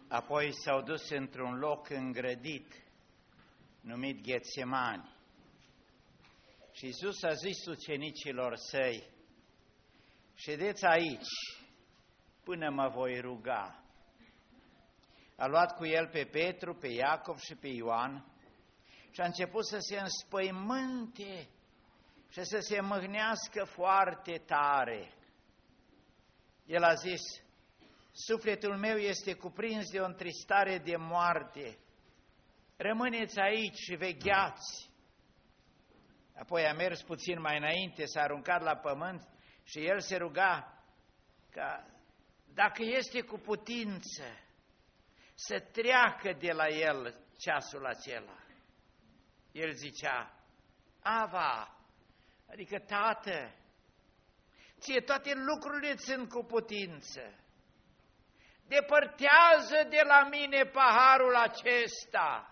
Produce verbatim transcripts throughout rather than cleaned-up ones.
Apoi s-au dus într-un loc îngrădit, numit Ghetsemani. Și Iisus a zis ucenicilor săi: ședeți aici până mă voi ruga. A luat cu el pe Petru, pe Iacov și pe Ioan și a început să se înspăimânte și să se mâhnească foarte tare. El a zis: sufletul meu este cuprins de o întristare de moarte. Rămâneți aici și vegheați. Apoi a mers puțin mai înainte, s-a aruncat la pământ și el se ruga ca, dacă este cu putință, să treacă de la el ceasul acela. El zicea: Ava, adică Tată, ție toate lucrurile sunt cu putință. Depărtează de la mine paharul acesta.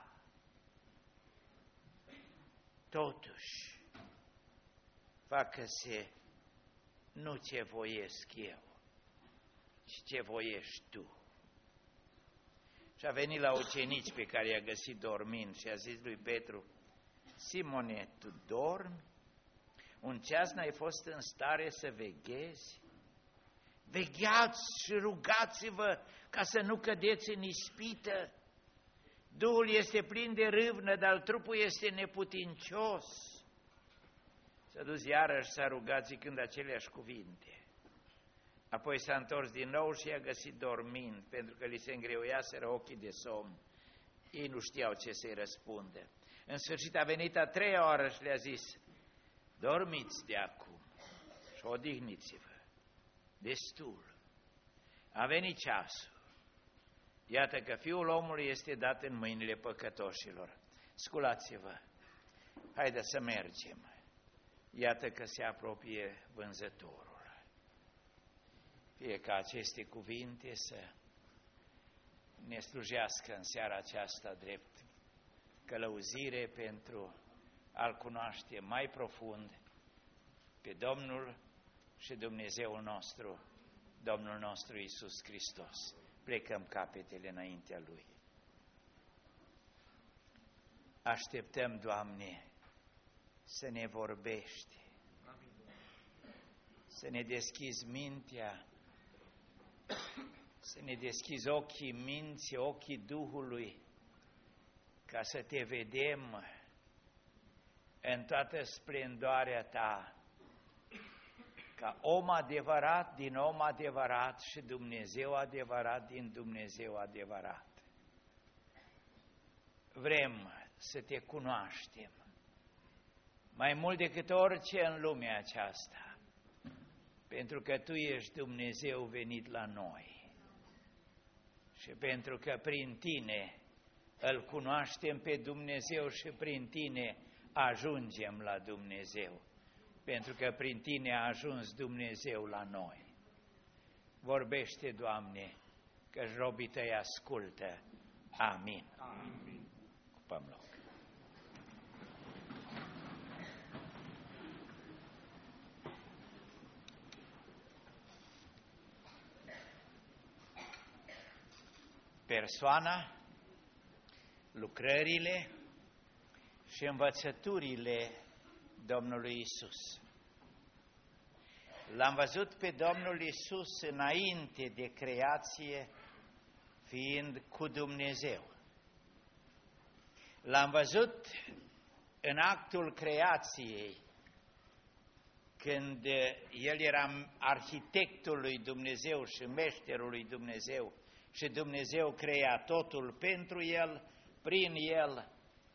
Totuși, facă-se nu ce voiesc eu, ci ce voiești tu. Și a venit la ucenici pe care i-a găsit dormind și a zis lui Petru: Simone, tu dormi? Un ceas n-ai fost în stare să veghezi? Vegheați și rugați-vă ca să nu cădeți în ispită. Duhul este plin de râvnă, dar trupul este neputincios. S-a dus iarăși, s-a rugat zicând aceleași cuvinte. Apoi s-a întors din nou și i-a găsit dormind, pentru că li se îngreuiaseră ochii de somn. Ei nu știau ce să-i răspundă. În sfârșit a venit a treia oară și le-a zis: dormiți de acum și odihniți-vă. Destul. A venit ceasul. Iată că Fiul omului este dat în mâinile păcătoșilor. Sculați-vă. Haideți să mergem. Iată că se apropie vânzătorul. Fie ca aceste cuvinte să ne slujească în seara aceasta drept călăuzire pentru a-L cunoaște mai profund pe Domnul și Dumnezeul nostru, Domnul nostru Iisus Hristos. Plecăm capetele înaintea Lui. Așteptăm, Doamne, să ne vorbești, să ne deschizi mintea, să ne deschizi ochii minții, ochii Duhului, ca să te vedem în toată splendoarea Ta, ca om adevărat din om adevărat și Dumnezeu adevărat din Dumnezeu adevărat. Vrem să te cunoaștem mai mult decât orice în lumea aceasta, pentru că Tu ești Dumnezeu venit la noi și pentru că prin Tine Îl cunoaștem pe Dumnezeu și prin Tine ajungem la Dumnezeu, pentru că prin Tine a ajuns Dumnezeu la noi. Vorbește, Doamne, că-și robii Tăi ascultă. Amin. Amin. Ocupăm loc. Persoana, lucrările și învățăturile Domnului Isus. L-am văzut pe Domnul Isus înainte de creație, fiind cu Dumnezeu. L-am văzut în actul creației, când El era arhitectul lui Dumnezeu și meșterul lui Dumnezeu și Dumnezeu crea totul pentru El, prin El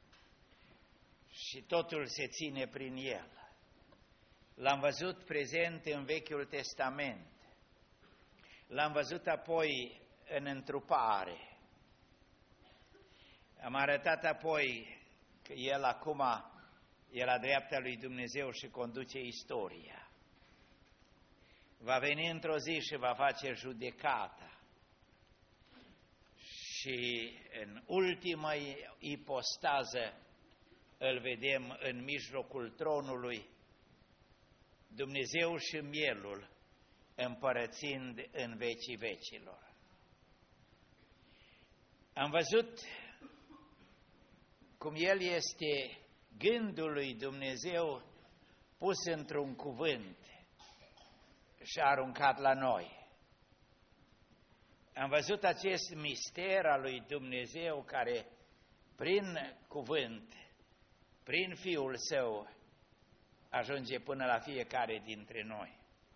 și totul se ține prin El. L-am văzut prezent în Vechiul Testament, l-am văzut apoi în întrupare. Am arătat apoi că El acum e la dreapta lui Dumnezeu și conduce istoria. Va veni într-o zi și va face judecata. Și în ultima ipostază îl vedem în mijlocul tronului, Dumnezeu și mielul împărățind în vecii vecilor. Am văzut cum El este gândul lui Dumnezeu pus într-un cuvânt și aruncat la noi. Am văzut acest mister al lui Dumnezeu care, prin cuvânt, prin Fiul Său, ajunge până la fiecare dintre noi.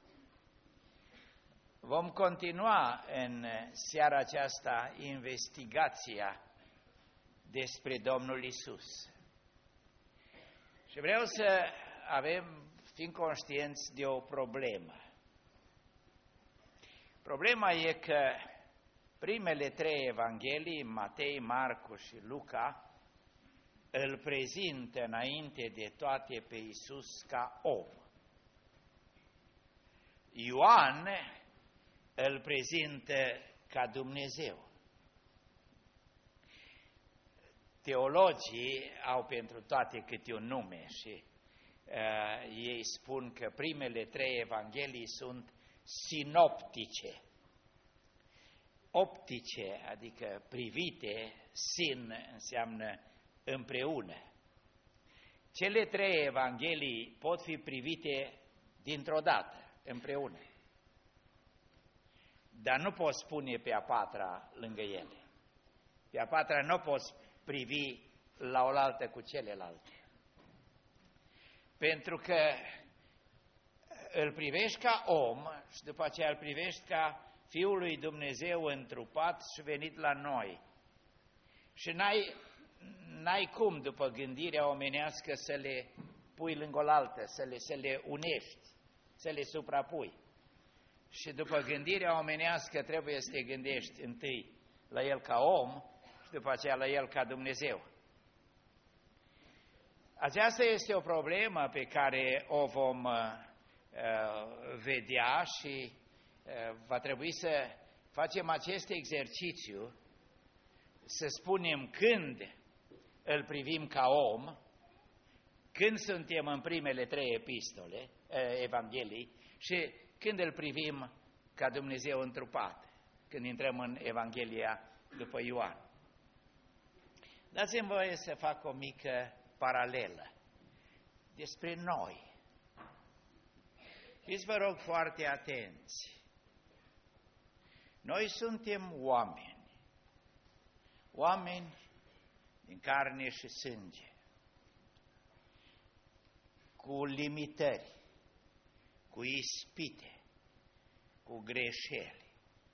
Vom continua în seara aceasta investigația despre Domnul Isus. Și vreau să avem, fim conștienți de o problemă. Problema e că primele trei evanghelii, Matei, Marcu și Luca, îl prezintă înainte de toate pe Isus ca om. Ioan îl prezintă ca Dumnezeu. Teologii au pentru toate câte un nume și uh, ei spun că primele trei evanghelii sunt sinoptice. Optice, adică privite, sin înseamnă împreună. Cele trei evanghelii pot fi privite dintr-o dată, împreună. Dar nu poți pune pe a patra lângă ele. Pe a patra nu poți privi la oaltă cu celelalte. Pentru că îl privești ca om și după aceea îl privești ca Fiul lui Dumnezeu întrupat și venit la noi. Și n-ai, n-ai cum, după gândirea omenească, să le pui lângă oaltă, să le, să le unești, să le suprapui. Și după gândirea omenească trebuie să te gândești întâi la El ca om și după aceea la El ca Dumnezeu. Aceasta este o problemă pe care o vom uh, vedea și uh, va trebui să facem acest exercițiu, să spunem când îl privim ca om, când suntem în primele trei epistole, uh, evanghelii, și când îl privim ca Dumnezeu întrupat, când intrăm în Evanghelia după Ioan. Dați-mi voie să fac o mică paralelă despre noi. Fiți, vă rog, foarte atenți. Noi suntem oameni, oameni din carne și sânge, cu limitări, cu ispite, cu greșeli.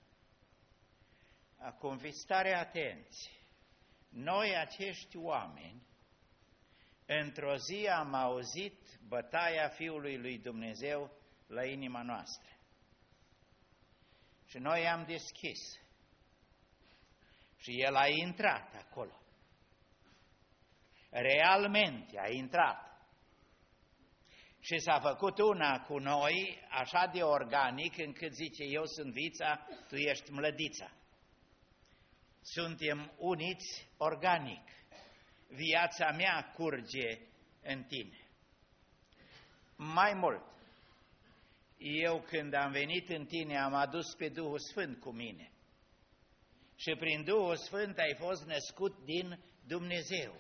Acum, fiți tare atenți. Noi, acești oameni, într-o zi am auzit bătaia Fiului lui Dumnezeu la inima noastră. Și noi am deschis. Și El a intrat acolo. Realmente a intrat. Și s-a făcut una cu noi așa de organic încât zice, eu sunt vița, tu ești mlădița. Suntem uniți organic. Viața mea curge în tine. Mai mult, eu când am venit în tine am adus pe Duhul Sfânt cu mine. Și prin Duhul Sfânt ai fost născut din Dumnezeu.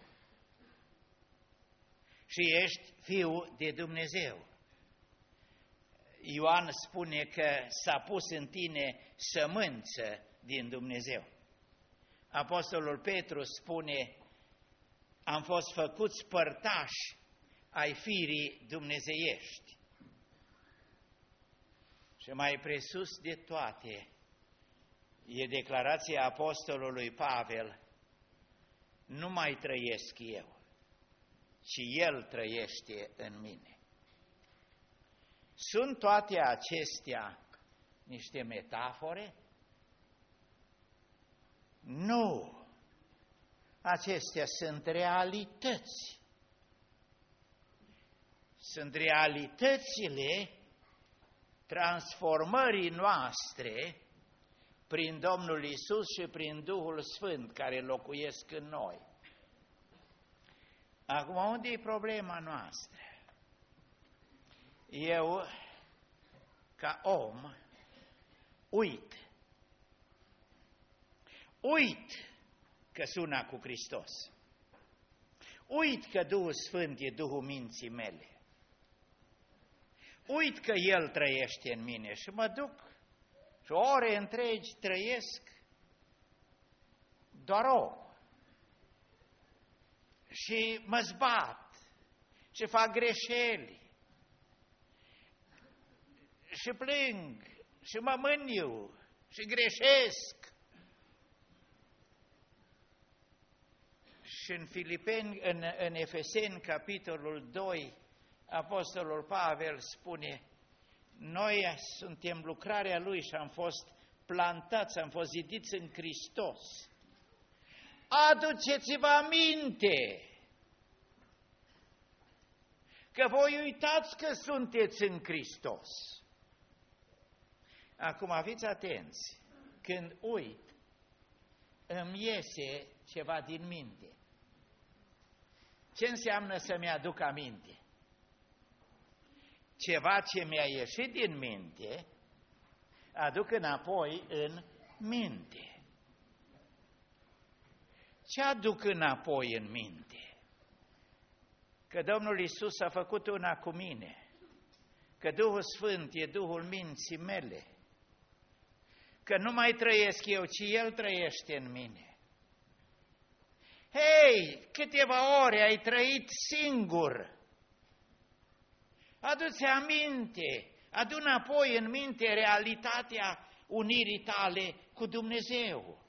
Și ești fiu de Dumnezeu. Ioan spune că s-a pus în tine sămânță din Dumnezeu. Apostolul Petru spune, am fost făcuți părtași ai firii dumnezeiești. Și mai presus de toate, e declarația apostolului Pavel, nu mai trăiesc eu, ci El trăiește în mine. Sunt toate acestea niște metafore? Nu! Acestea sunt realități. Sunt realitățile transformării noastre prin Domnul Isus și prin Duhul Sfânt care locuiesc în noi. Acum, unde e problema noastră? Eu, ca om, uit. Uit că suna cu Hristos. Uit că Duhul Sfânt e Duhul minții mele. Uit că El trăiește în mine și mă duc și ore întregi trăiesc doar om. Și mă zbat și fac greșeli și plâng și mă mâniu și greșesc. Și în Filipeni, în, în Efeseni, capitolul doi, Apostolul Pavel spune: noi suntem lucrarea Lui și am fost plantați, am fost zidiți în Hristos. Aduceți-vă aminte că voi uitați că sunteți în Hristos. Acum fiți atenți, când uit, îmi iese ceva din minte. Ce înseamnă să-mi aduc aminte? Ceva ce mi-a ieșit din minte, aduc înapoi în minte. Ce aduc înapoi în minte? Că Domnul Iisus a făcut una cu mine, că Duhul Sfânt e Duhul minții mele, că nu mai trăiesc eu, ci El trăiește în mine. Hei, câteva ore ai trăit singur. Adu-ți aminte, adu înapoi în minte realitatea unirii tale cu Dumnezeu.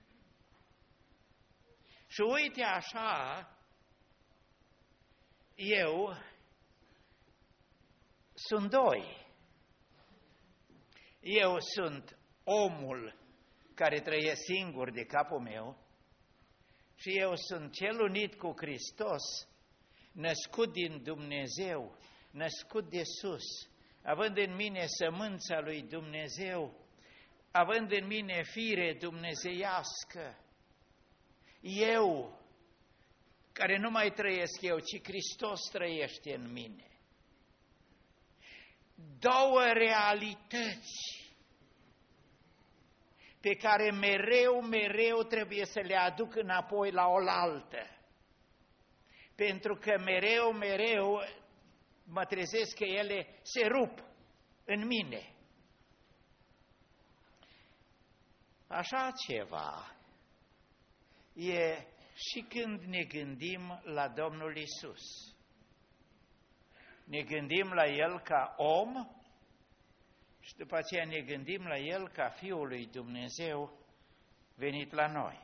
Și uite așa, eu sunt doi. Eu sunt omul care trăiește singur de capul meu și eu sunt cel unit cu Hristos, născut din Dumnezeu, născut de sus, având în mine sămânța lui Dumnezeu, având în mine fire dumnezeiască. Eu, care nu mai trăiesc eu, ci Hristos trăiește în mine. Două realități pe care mereu, mereu trebuie să le aduc înapoi la oaltă. Pentru că mereu, mereu mă trezesc că ele se rup în mine. Așa ceva e și când ne gândim la Domnul Iisus. Ne gândim la El ca om și după aceea ne gândim la El ca Fiul lui Dumnezeu venit la noi.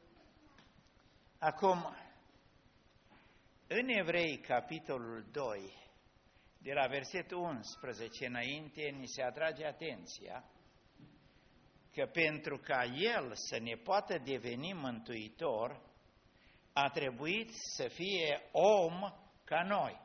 Acum, în Evrei, capitolul doi, de la versetul unsprezece înainte, ni se atrage atenția că pentru ca El să ne poată deveni mântuitor, a trebuit să fie om ca noi.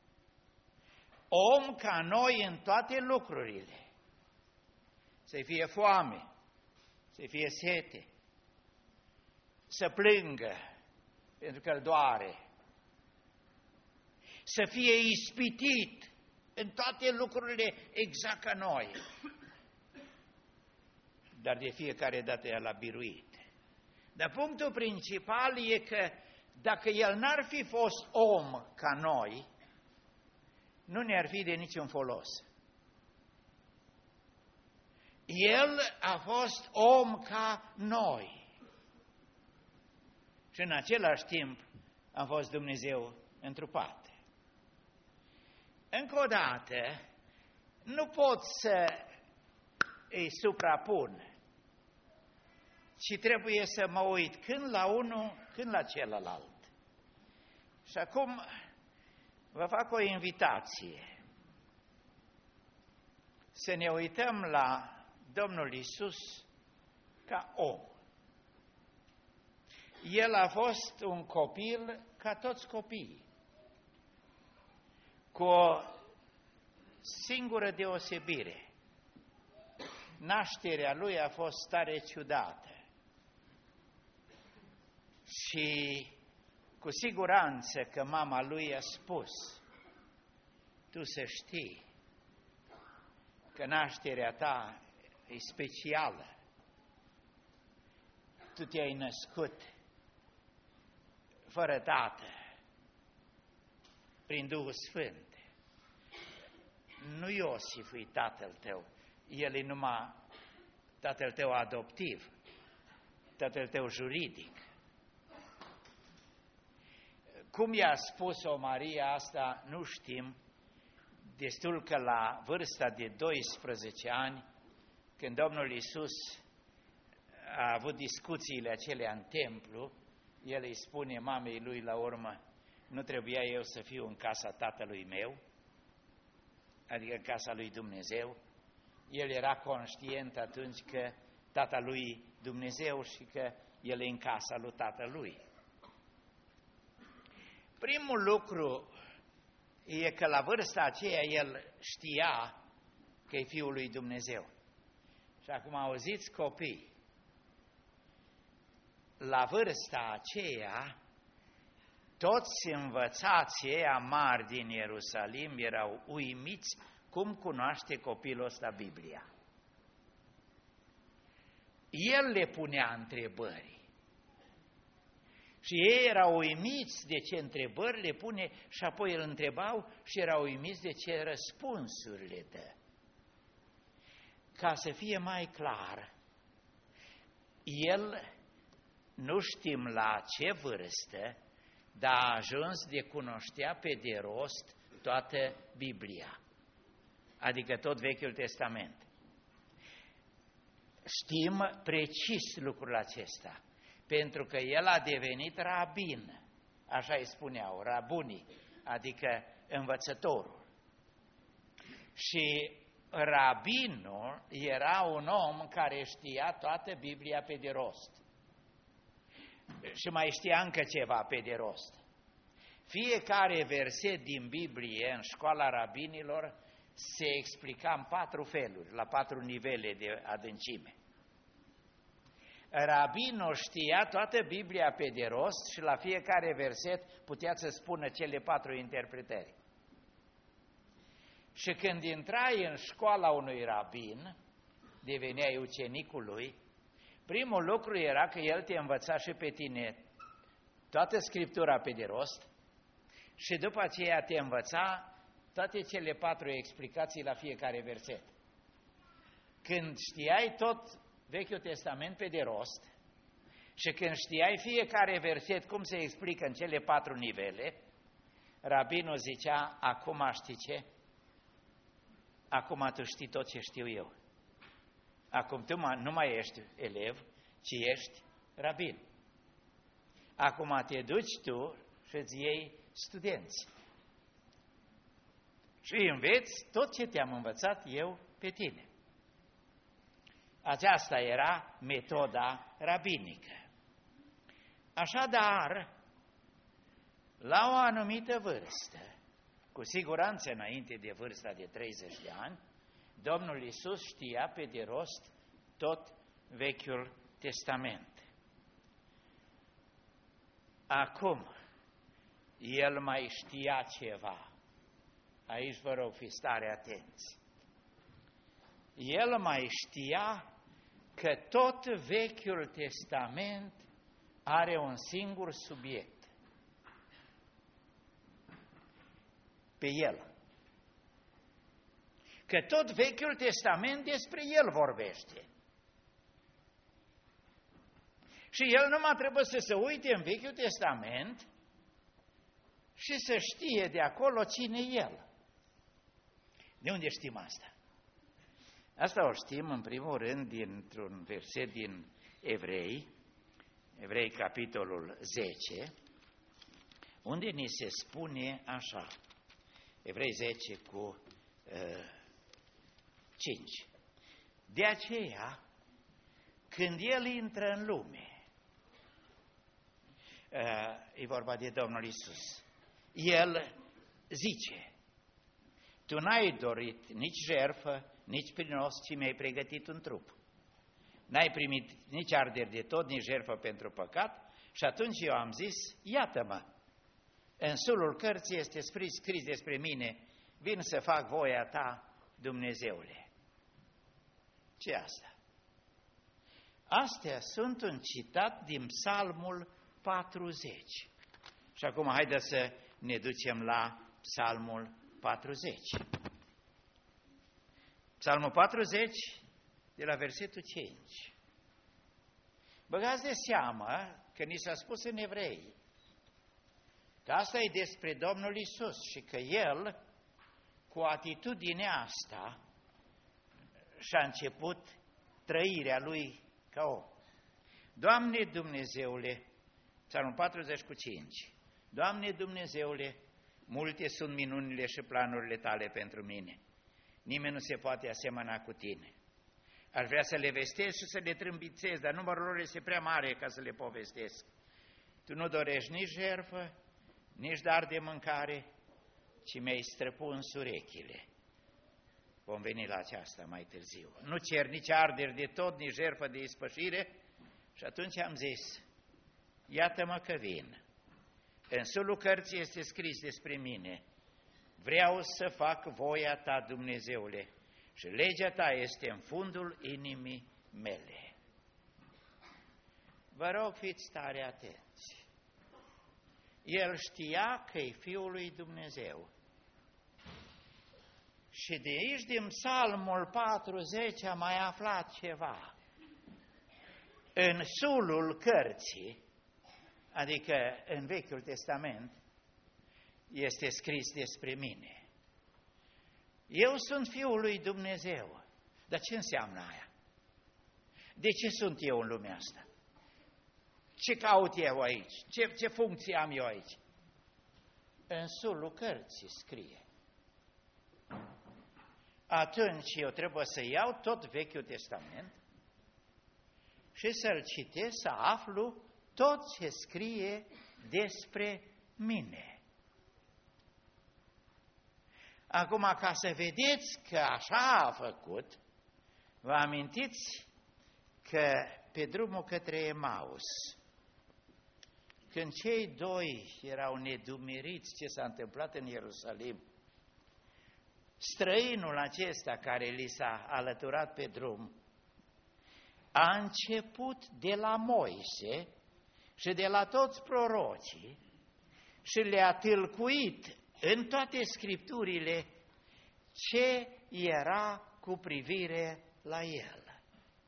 Om ca noi în toate lucrurile. Să fie foame, să fie sete, să plângă pentru că îl doare, să fie ispitit în toate lucrurile exact ca noi. Dar de fiecare dată el a biruit. Dar punctul principal e că dacă el n-ar fi fost om ca noi, nu ne-ar fi de niciun folos. El a fost om ca noi. Și în același timp a fost Dumnezeu întrupat. Încă o dată, nu pot să îi suprapun, ci trebuie să mă uit când la unul, când la celălalt. Și acum vă fac o invitație să ne uităm la Domnul Iisus ca om. El a fost un copil ca toți copiii, cu o singură deosebire. Nașterea lui a fost tare ciudată și cu siguranță că mama lui a spus: tu să știi că nașterea ta e specială. Tu te-ai născut fără Tată, prin Duhul Sfânt. Nu Iosif e tatăl tău, el e numai tatăl tău adoptiv, tatăl tău juridic. Cum i-a spus-o Maria asta, nu știm, destul că la vârsta de doisprezece ani, când Domnul Iisus a avut discuțiile acelea în templu, el îi spune mamei lui la urmă, nu trebuia eu să fiu în casa tatălui meu, adică în casa lui Dumnezeu. El era conștient atunci că tata lui Dumnezeu și că el e în casa lui tatălui. Primul lucru e că la vârsta aceea el știa că e Fiul lui Dumnezeu. Și acum auziți, copii, la vârsta aceea, toți învățații ăia mari din Ierusalim erau uimiți cum cunoaște copilul ăsta Biblia. El le punea întrebări. Și ei erau uimiți de ce întrebări le pune și apoi îl întrebau și erau uimiți de ce răspunsuri le dă. Ca să fie mai clar, el, nu știm la ce vârstă, dar a ajuns de cunoștea pe de rost toată Biblia, adică tot Vechiul Testament. Știm precis lucrul acesta, pentru că el a devenit rabin, așa îi spuneau, rabunii, adică învățătorul. Și rabinul era un om care știa toată Biblia pe de rost. Și mai știa încă ceva pe de rost. Fiecare verset din Biblie în școala rabinilor se explica în patru feluri, la patru nivele de adâncime. Rabinul știa toată Biblia pe de rost și la fiecare verset putea să spună cele patru interpretări. Și când intrai în școala unui rabin, deveneai ucenicul lui, primul lucru era că el te învăța și pe tine toată Scriptura pe de rost și după aceea te învăța toate cele patru explicații la fiecare verset. Când știai tot Vechiul Testament pe de rost și când știai fiecare verset cum se explică în cele patru nivele, rabinul zicea, acum știi ce? Acum tu știi tot ce știu eu. Acum tu nu mai ești elev, ci ești rabin. Acum te duci tu și îți iei studenți. Și înveți tot ce te-am învățat eu pe tine. Aceasta era metoda rabinică. Așadar, la o anumită vârstă, cu siguranță înainte de vârsta de treizeci de ani, Domnul Iisus știa pe de rost tot Vechiul Testament. Acum, el mai știa ceva. Aici vă rog, fiți tare atenți. El mai știa că tot Vechiul Testament are un singur subiect. Pe el. Că tot Vechiul Testament despre el vorbește. Și el numai trebuie să se uite în Vechiul Testament și să știe de acolo cine e el. De unde știm asta? Asta o știm în primul rând dintr-un verset din Evrei, Evrei capitolul zece, unde ni se spune așa, Evrei zece cu uh, cinci. De aceea, când el intră în lume, uh, e vorba de Domnul Iisus, el zice, tu n-ai dorit nici jertfă, nici prinos, ci mi-ai pregătit un trup. N-ai primit nici arderi de tot, nici jertfă pentru păcat și atunci eu am zis, iată-mă, în sulul cărții este scris despre mine, vin să fac voia ta, Dumnezeule. Ce asta? Astea sunt un citat din Psalmul patruzeci. Și acum haideți să ne ducem la Psalmul patruzeci. Psalmul patruzeci, de la versetul cinci. Băgați de seamă că ni s-a spus în Evrei că asta e despre Domnul Iisus și că El, cu atitudinea asta, și-a început trăirea Lui ca om. Doamne Dumnezeule, Psalmul patruzeci cu cinci, Doamne Dumnezeule, multe sunt minunile și planurile Tale pentru mine. Nimeni nu se poate asemăna cu Tine. Aș vrea să le vestesc și să le trâmbițez, dar numărul lor este prea mare ca să le povestesc. Tu nu dorești nici jertfă, nici dar de mâncare, ci mi-ai străpuns urechile. Vom veni la aceasta mai târziu. Nu cer nici arderi de tot, nici jertfă de ispășire. Și atunci am zis, iată-mă că vin. În sulul cărții este scris despre mine. Vreau să fac voia Ta, Dumnezeule, și legea Ta este în fundul inimii mele. Vă rog, fiți tare atenți. El știa că e Fiul lui Dumnezeu. Și de aici, din Psalmul patruzeci, a mai aflat ceva. În sulul cărții, adică în Vechiul Testament, este scris despre mine. Eu sunt Fiul lui Dumnezeu. Dar ce înseamnă aia? De ce sunt eu în lumea asta? Ce caut eu aici? Ce, ce funcție am eu aici? În sulul cărții scrie. Atunci eu trebuie să iau tot Vechiul Testament și să-l citesc, să aflu tot ce scrie despre mine. Acum, ca să vedeți că așa a făcut, vă amintiți că pe drumul către Emaus, când cei doi erau nedumeriți ce s-a întâmplat în Ierusalim, străinul acesta care li s-a alăturat pe drum a început de la Moise și de la toți prorocii și le-a tâlcuit în toate scripturile ce era cu privire la el.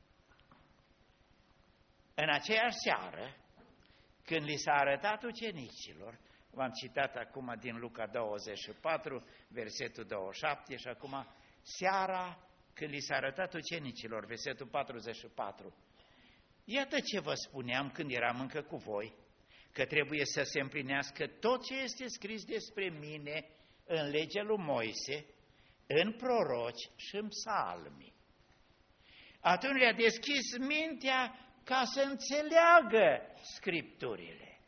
În aceeași seară, când li s-a arătat ucenicilor, v-am citat acum din Luca douăzeci și patru, versetul douăzeci și șapte, și acum seara când li s-a arătat ucenicilor, versetul patruzeci și patru. Iată ce vă spuneam când eram încă cu voi, că trebuie să se împlinească tot ce este scris despre mine în legea lui Moise, în proroci și în psalmi. Atunci le-a deschis mintea ca să înțeleagă scripturile.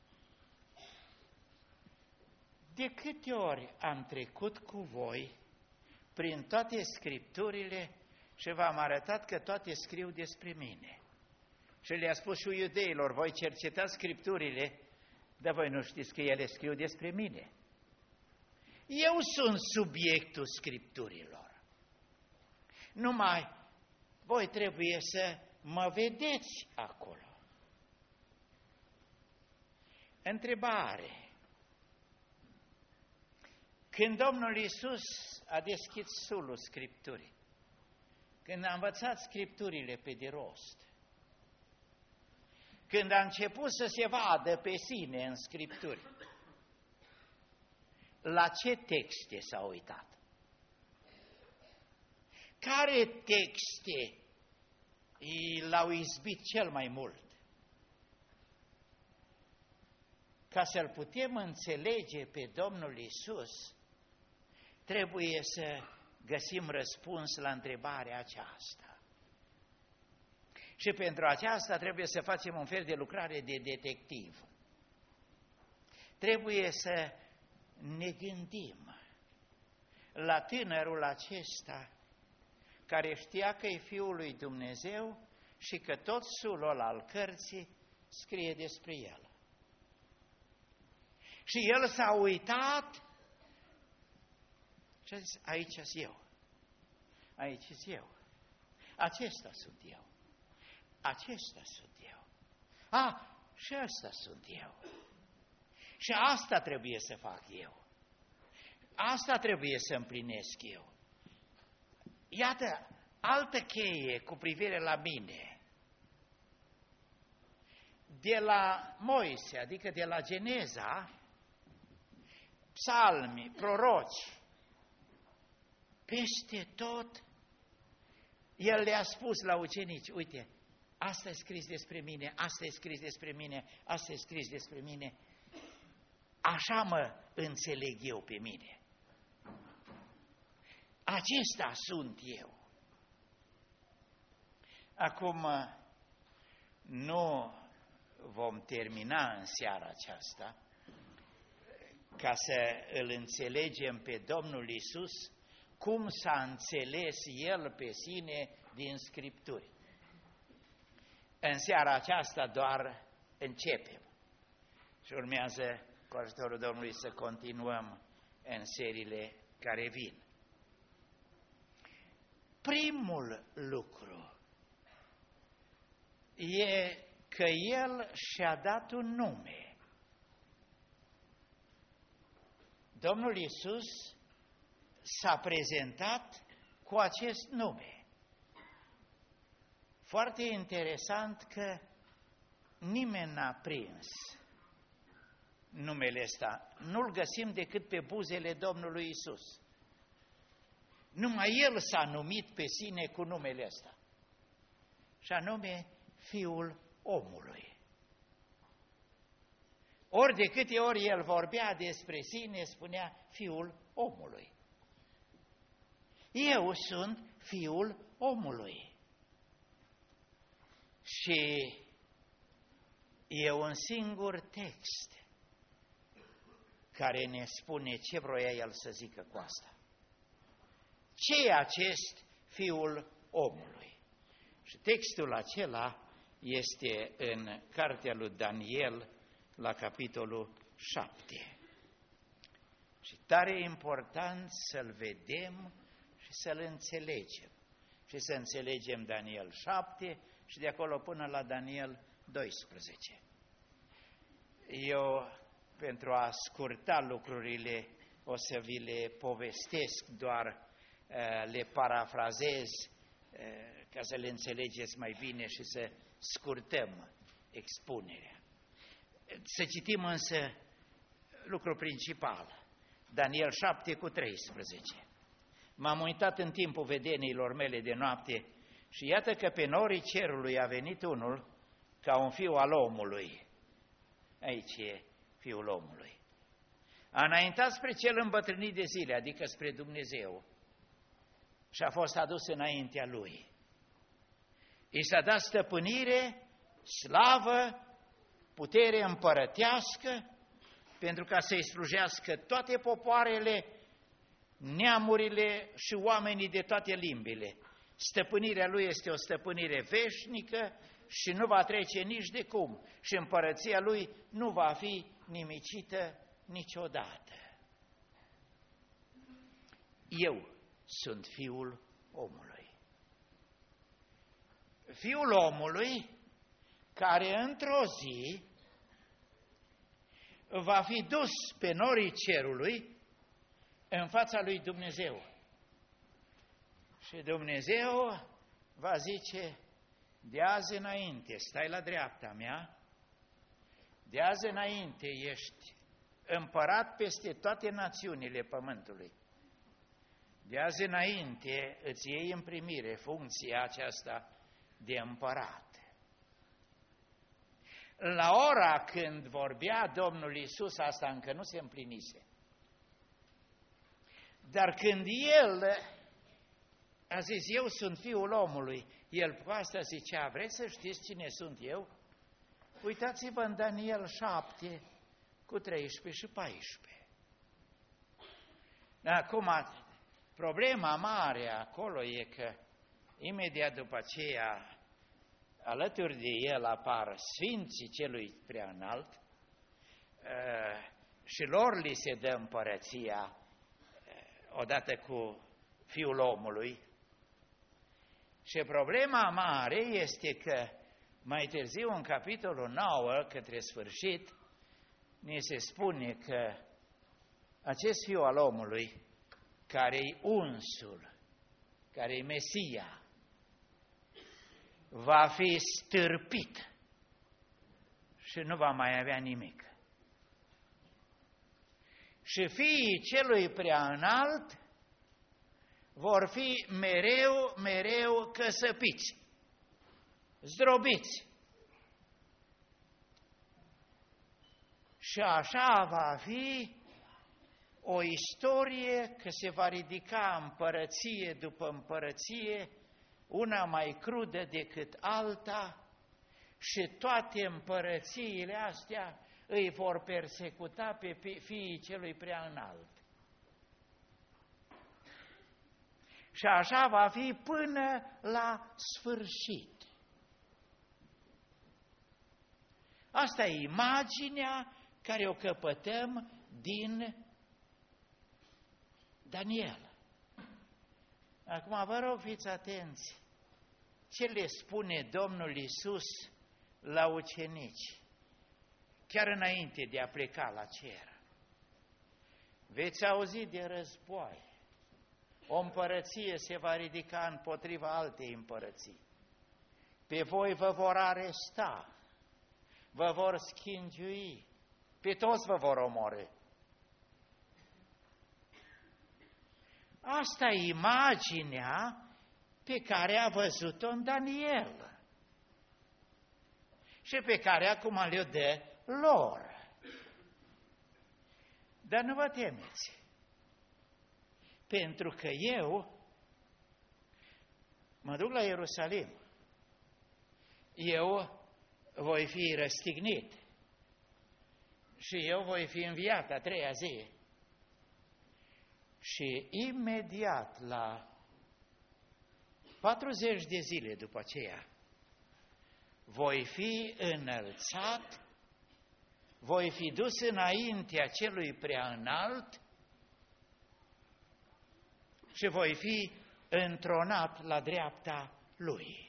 De câte ori am trecut cu voi prin toate scripturile și v-am arătat că toate scriu despre mine. Și le-a spus și iudeilor, voi cercetați scripturile, dar voi nu știți că ele scriu despre mine. Eu sunt subiectul scripturilor. Numai voi trebuie să mă vedeți acolo. Întrebare. Când Domnul Iisus a deschis sulul Scripturii, când a învățat Scripturile pe de rost, când a început să se vadă pe sine în Scripturi, la ce texte s-a uitat? Care texte l-au izbit cel mai mult? Ca să-L putem înțelege pe Domnul Iisus, trebuie să găsim răspuns la întrebarea aceasta. Și pentru aceasta trebuie să facem un fel de lucrare de detectiv. Trebuie să ne gândim la tânărul acesta care știa că e Fiul lui Dumnezeu și că tot sulul al cărții scrie despre el. Și el s-a uitat și a zis, aici sunt eu, aici sunt eu, acesta sunt eu, acesta sunt eu, a, și ăsta sunt eu. Și asta trebuie să fac eu. Asta trebuie să împlinesc eu. Iată, altă cheie cu privire la mine. De la Moise, adică de la Geneza, psalmi, proroci, peste tot, el le-a spus la ucenici, uite, asta e scris despre mine, asta e scris despre mine, asta e scris despre mine. Așa mă înțeleg eu pe mine. Acesta sunt eu. Acum, nu vom termina în seara aceasta ca să îl înțelegem pe Domnul Iisus cum s-a înțeles El pe sine din Scripturi. În seara aceasta doar începem și urmează cu ajutorul Domnului să continuăm în seriile care vin. Primul lucru e că El și-a dat un nume. Domnul Iisus s-a prezentat cu acest nume. Foarte interesant că nimeni n-a prins numele ăsta. Nu-l găsim decât pe buzele Domnului Iisus. Numai El s-a numit pe sine cu numele ăsta. Și anume Fiul omului. Ori de câte ori El vorbea despre sine, spunea Fiul omului. Eu sunt Fiul omului. Și e un singur text care ne spune ce vroia El să zică cu asta. Ce e acest Fiul omului? Și textul acela este în cartea lui Daniel, la capitolul șapte. Și tare important să-l vedem și să-l înțelegem. Și să înțelegem Daniel șapte și de acolo până la Daniel doisprezece. Eu, pentru a scurta lucrurile, o să vi le povestesc, doar le parafrazez ca să le înțelegeți mai bine și să scurtăm expunerea. Să citim însă lucrul principal, Daniel șapte cu treisprezece. M-am uitat în timpul vedeniilor mele de noapte și iată că pe norii cerului a venit unul ca un fiu al omului. Aici e Fiul omului. A înaintat spre cel îmbătrânit de zile, adică spre Dumnezeu, și a fost adus înaintea lui. I s-a dat stăpânire, slavă, putere împărătească, pentru ca să-i slujească toate popoarele, neamurile și oamenii de toate limbile. Stăpânirea lui este o stăpânire veșnică și nu va trece nici de cum. Și împărăția lui nu va fi nimicită niciodată. Eu sunt Fiul omului. Fiul omului care într-o zi va fi dus pe norii cerului în fața lui Dumnezeu. Și Dumnezeu va zice, de azi înainte stai la dreapta mea, de azi înainte ești împărat peste toate națiunile pământului. De azi înainte îți iei în primire funcția aceasta de împărat. La ora când vorbea Domnul Iisus, asta încă nu se împlinise. Dar când El a zis, eu sunt Fiul omului, El cu asta zicea, vreți să știți cine sunt eu? Uitați-vă în Daniel șapte cu treisprezece și paisprezece. Acum, problema mare acolo e că imediat după aceea, alături de El apar Sfinții Celui Preaînalt și lor li se dă împărăția odată cu Fiul omului. Și problema mare este că mai târziu, în capitolul nouă, către sfârșit, ni se spune că acest Fiu al omului, care-i unsul, care-i Mesia, va fi stârpit și nu va mai avea nimic. Și fiii celui prea înalt vor fi mereu, mereu căsăpiți, zdrobiți. Și așa va fi o istorie că se va ridica împărăție după împărăție, una mai crudă decât alta, și toate împărățiile astea îi vor persecuta pe fiii celui prea înalt. Și așa va fi până la sfârșit. Asta e imaginea care o căpătăm din Daniel. Acum vă rog, fiți atenți. Ce le spune Domnul Iisus la ucenici, chiar înainte de a pleca la cer? Veți auzi de război. O împărăție se va ridica împotriva altei împărății. Pe voi vă vor aresta, vă vor schingiui, pe toți vă vor omorî. Asta e imaginea pe care a văzut-o în Daniel și pe care acum le-o dă lor. Dar nu vă temeți, pentru că eu mă duc la Ierusalim, eu voi fi răstignit și eu voi fi înviat a treia zi. Și imediat, la patruzeci de zile după aceea, voi fi înălțat, voi fi dus înaintea celui prea înalt și voi fi întronat la dreapta lui.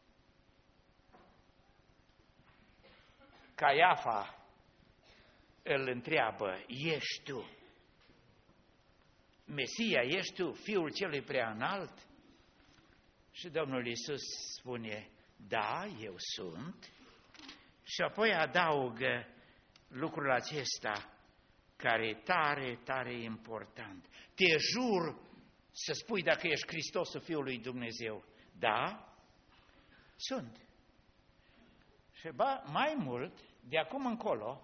Caiafa îl întreabă: ești tu Mesia, ești tu Fiul celui prea înalt? Și Domnul Iisus spune: da, eu sunt. Și apoi adaugă lucrul acesta, care e tare, tare important. Te jur să spui dacă ești Hristosul Fiul lui Dumnezeu. Da, sunt. Și ba, mai mult, de acum încolo,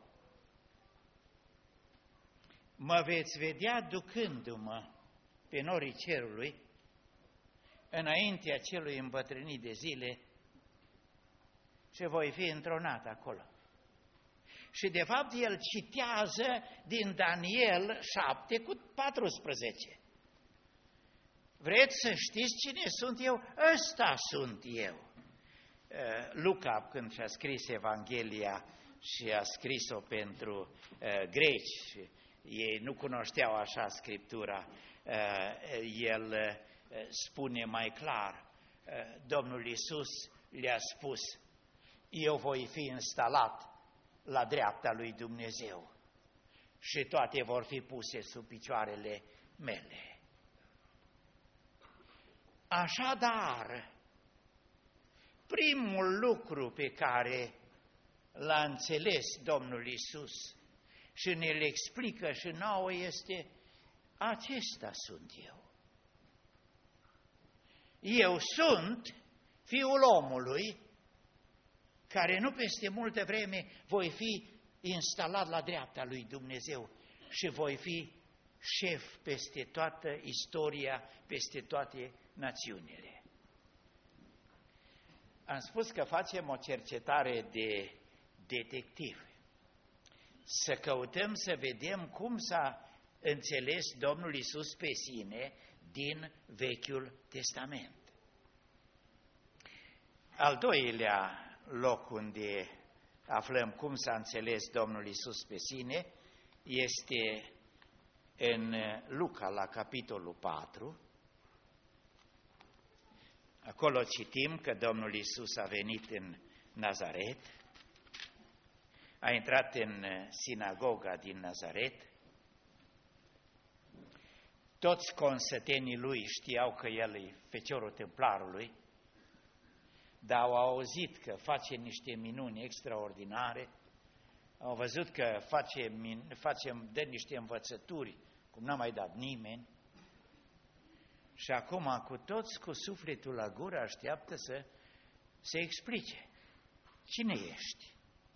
mă veți vedea ducându-mă pe norii cerului, înaintea celui îmbătrânit de zile, și voi fi întronat acolo. Și de fapt el citează din Daniel șapte cu paisprezece. Vreți să știți cine sunt eu? Ăsta sunt eu. Luca, când și-a scris Evanghelia și a scris-o pentru greci, ei nu cunoșteau așa Scriptura, el spune mai clar, Domnul Iisus le-a spus: eu voi fi instalat la dreapta lui Dumnezeu și toate vor fi puse sub picioarele mele. Așadar, primul lucru pe care l-a înțeles Domnul Iisus și ne-l explică și nouă este: acesta sunt eu. Eu sunt Fiul omului, care nu peste multă vreme voi fi instalat la dreapta lui Dumnezeu și voi fi șef peste toată istoria, peste toate națiunile. Am spus că facem o cercetare de detectiv, să căutăm să vedem cum s-a înțeles Domnul Iisus pe sine din Vechiul Testament. Al doilea loc unde aflăm cum s-a înțeles Domnul Iisus pe sine este în Luca, la capitolul patru. Acolo citim că Domnul Iisus a venit în Nazaret, a intrat în sinagoga din Nazaret. Toți consătenii lui știau că el e feciorul templarului, dar au auzit că face niște minuni extraordinare, au văzut că face, face, dă niște învățături, cum n-a mai dat nimeni, și acum cu toți cu sufletul la gură așteaptă să se explice. Cine ești?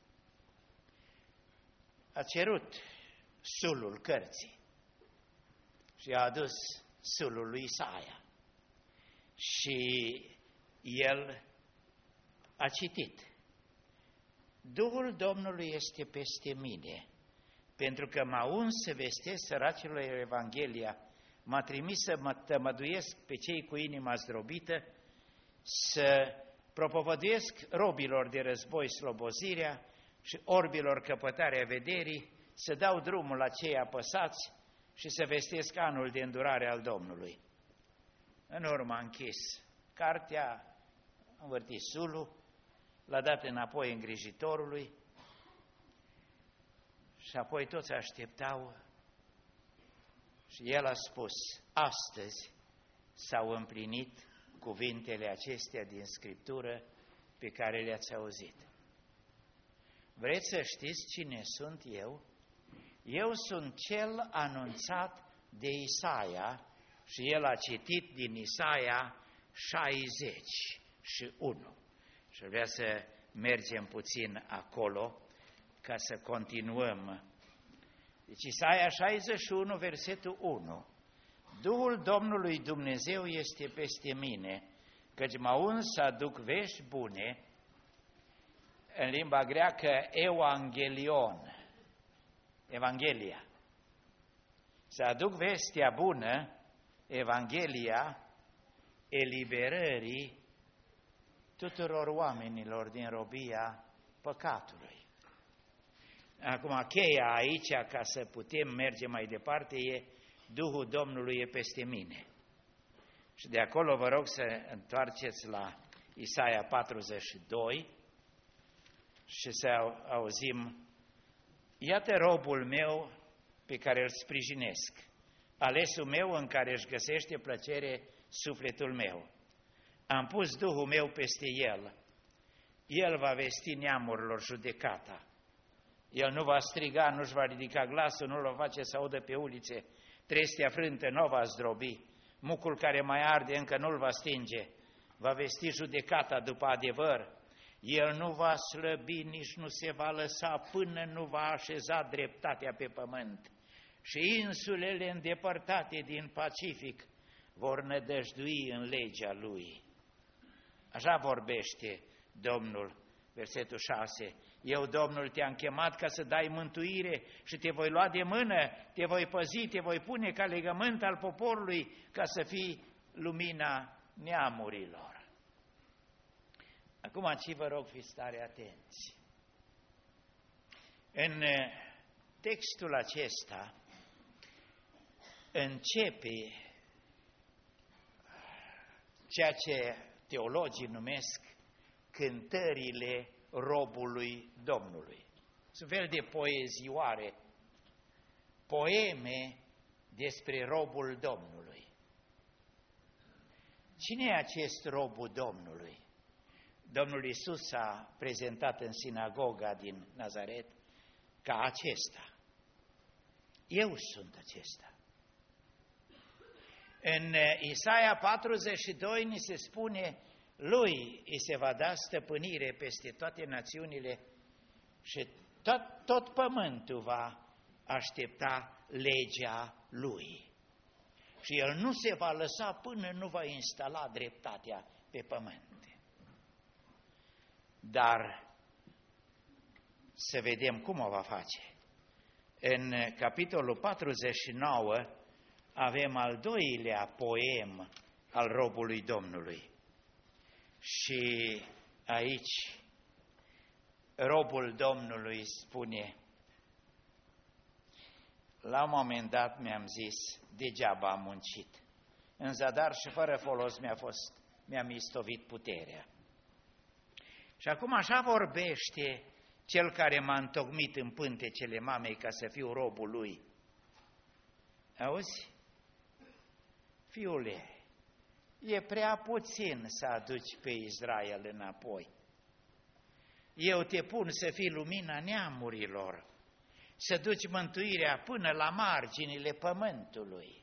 A cerut sulul cărții și a adus sulul lui Isaia și el a citit. Duhul Domnului este peste mine, pentru că m-a uns să vestesc săracilor Evanghelia, m-a trimis să mă tămăduiesc pe cei cu inima zdrobită, să propovăduiesc robilor de război slobozirea și orbilor căpătarea vederii, să dau drumul la cei apăsați și să vestesc anul de îndurare al Domnului. În urmă a închis cartea, a învârtit sulul, l-a dat înapoi îngrijitorului și apoi toți așteptau și el a spus, astăzi s-au împlinit cuvintele acestea din Scriptură pe care le-ați auzit. Vreți să știți cine sunt eu? Eu sunt cel anunțat de Isaia și el a citit din Isaia șaizeci și unu. Și vrea să mergem puțin acolo ca să continuăm. Deci Isaia șaizeci și unu, versetul unu. Duhul Domnului Dumnezeu este peste mine, căci m-a uns să aduc vești bune, în limba greacă evangelion, Evanghelia. Să aduc vestea bună, Evanghelia, eliberării tuturor oamenilor din robia păcatului. Acum, cheia aici, ca să putem merge mai departe, e Duhul Domnului e peste mine. Și de acolo vă rog să întoarceți la Isaia patruzeci și doi și să auzim, iată robul meu pe care îl sprijinesc, alesul meu în care își găsește plăcere sufletul meu. Am pus Duhul meu peste el, el va vesti neamurilor judecata. El nu va striga, nu-și va ridica glasul, nu-l va face să audă pe ulițe, trestea frântă nu va zdrobi, mucul care mai arde încă nu-l va stinge, va vesti judecata după adevăr. El nu va slăbi, nici nu se va lăsa până nu va așeza dreptatea pe pământ. Și insulele îndepărtate din Pacific vor nădăjdui în legea lui. Așa vorbește Domnul, versetul șase. Eu, Domnul, te-am chemat ca să dai mântuire și te voi lua de mână, te voi păzi, te voi pune ca legământ al poporului, ca să fii lumina neamurilor. Acum, aici vă rog, fiți tare atenți. În textul acesta începe ceea ce teologii numesc cântările robului Domnului. Sunt fel de poezioare, poeme despre robul Domnului. Cine e acest robul Domnului? Domnul Iisus s-a prezentat în sinagoga din Nazaret ca acesta. Eu sunt acesta. În Isaia patruzeci și doi ni se spune, lui îi se va da stăpânire peste toate națiunile și tot, tot pământul va aștepta legea lui. Și el nu se va lăsa până nu va instala dreptatea pe pământ. Dar să vedem cum o va face. În capitolul patruzeci și nouă avem al doilea poem al robului Domnului. Și aici robul Domnului spune, la un moment dat mi-am zis, degeaba am muncit, în zadar și fără folos mi-a fost, mi-a mistovit puterea. Și acum așa vorbește Cel care m-a întocmit în pântecele mamei ca să fiu robul lui. Auzi? Fiule, e prea puțin să aduci pe Israel înapoi. Eu te pun să fii lumina neamurilor, să duci mântuirea până la marginile pământului.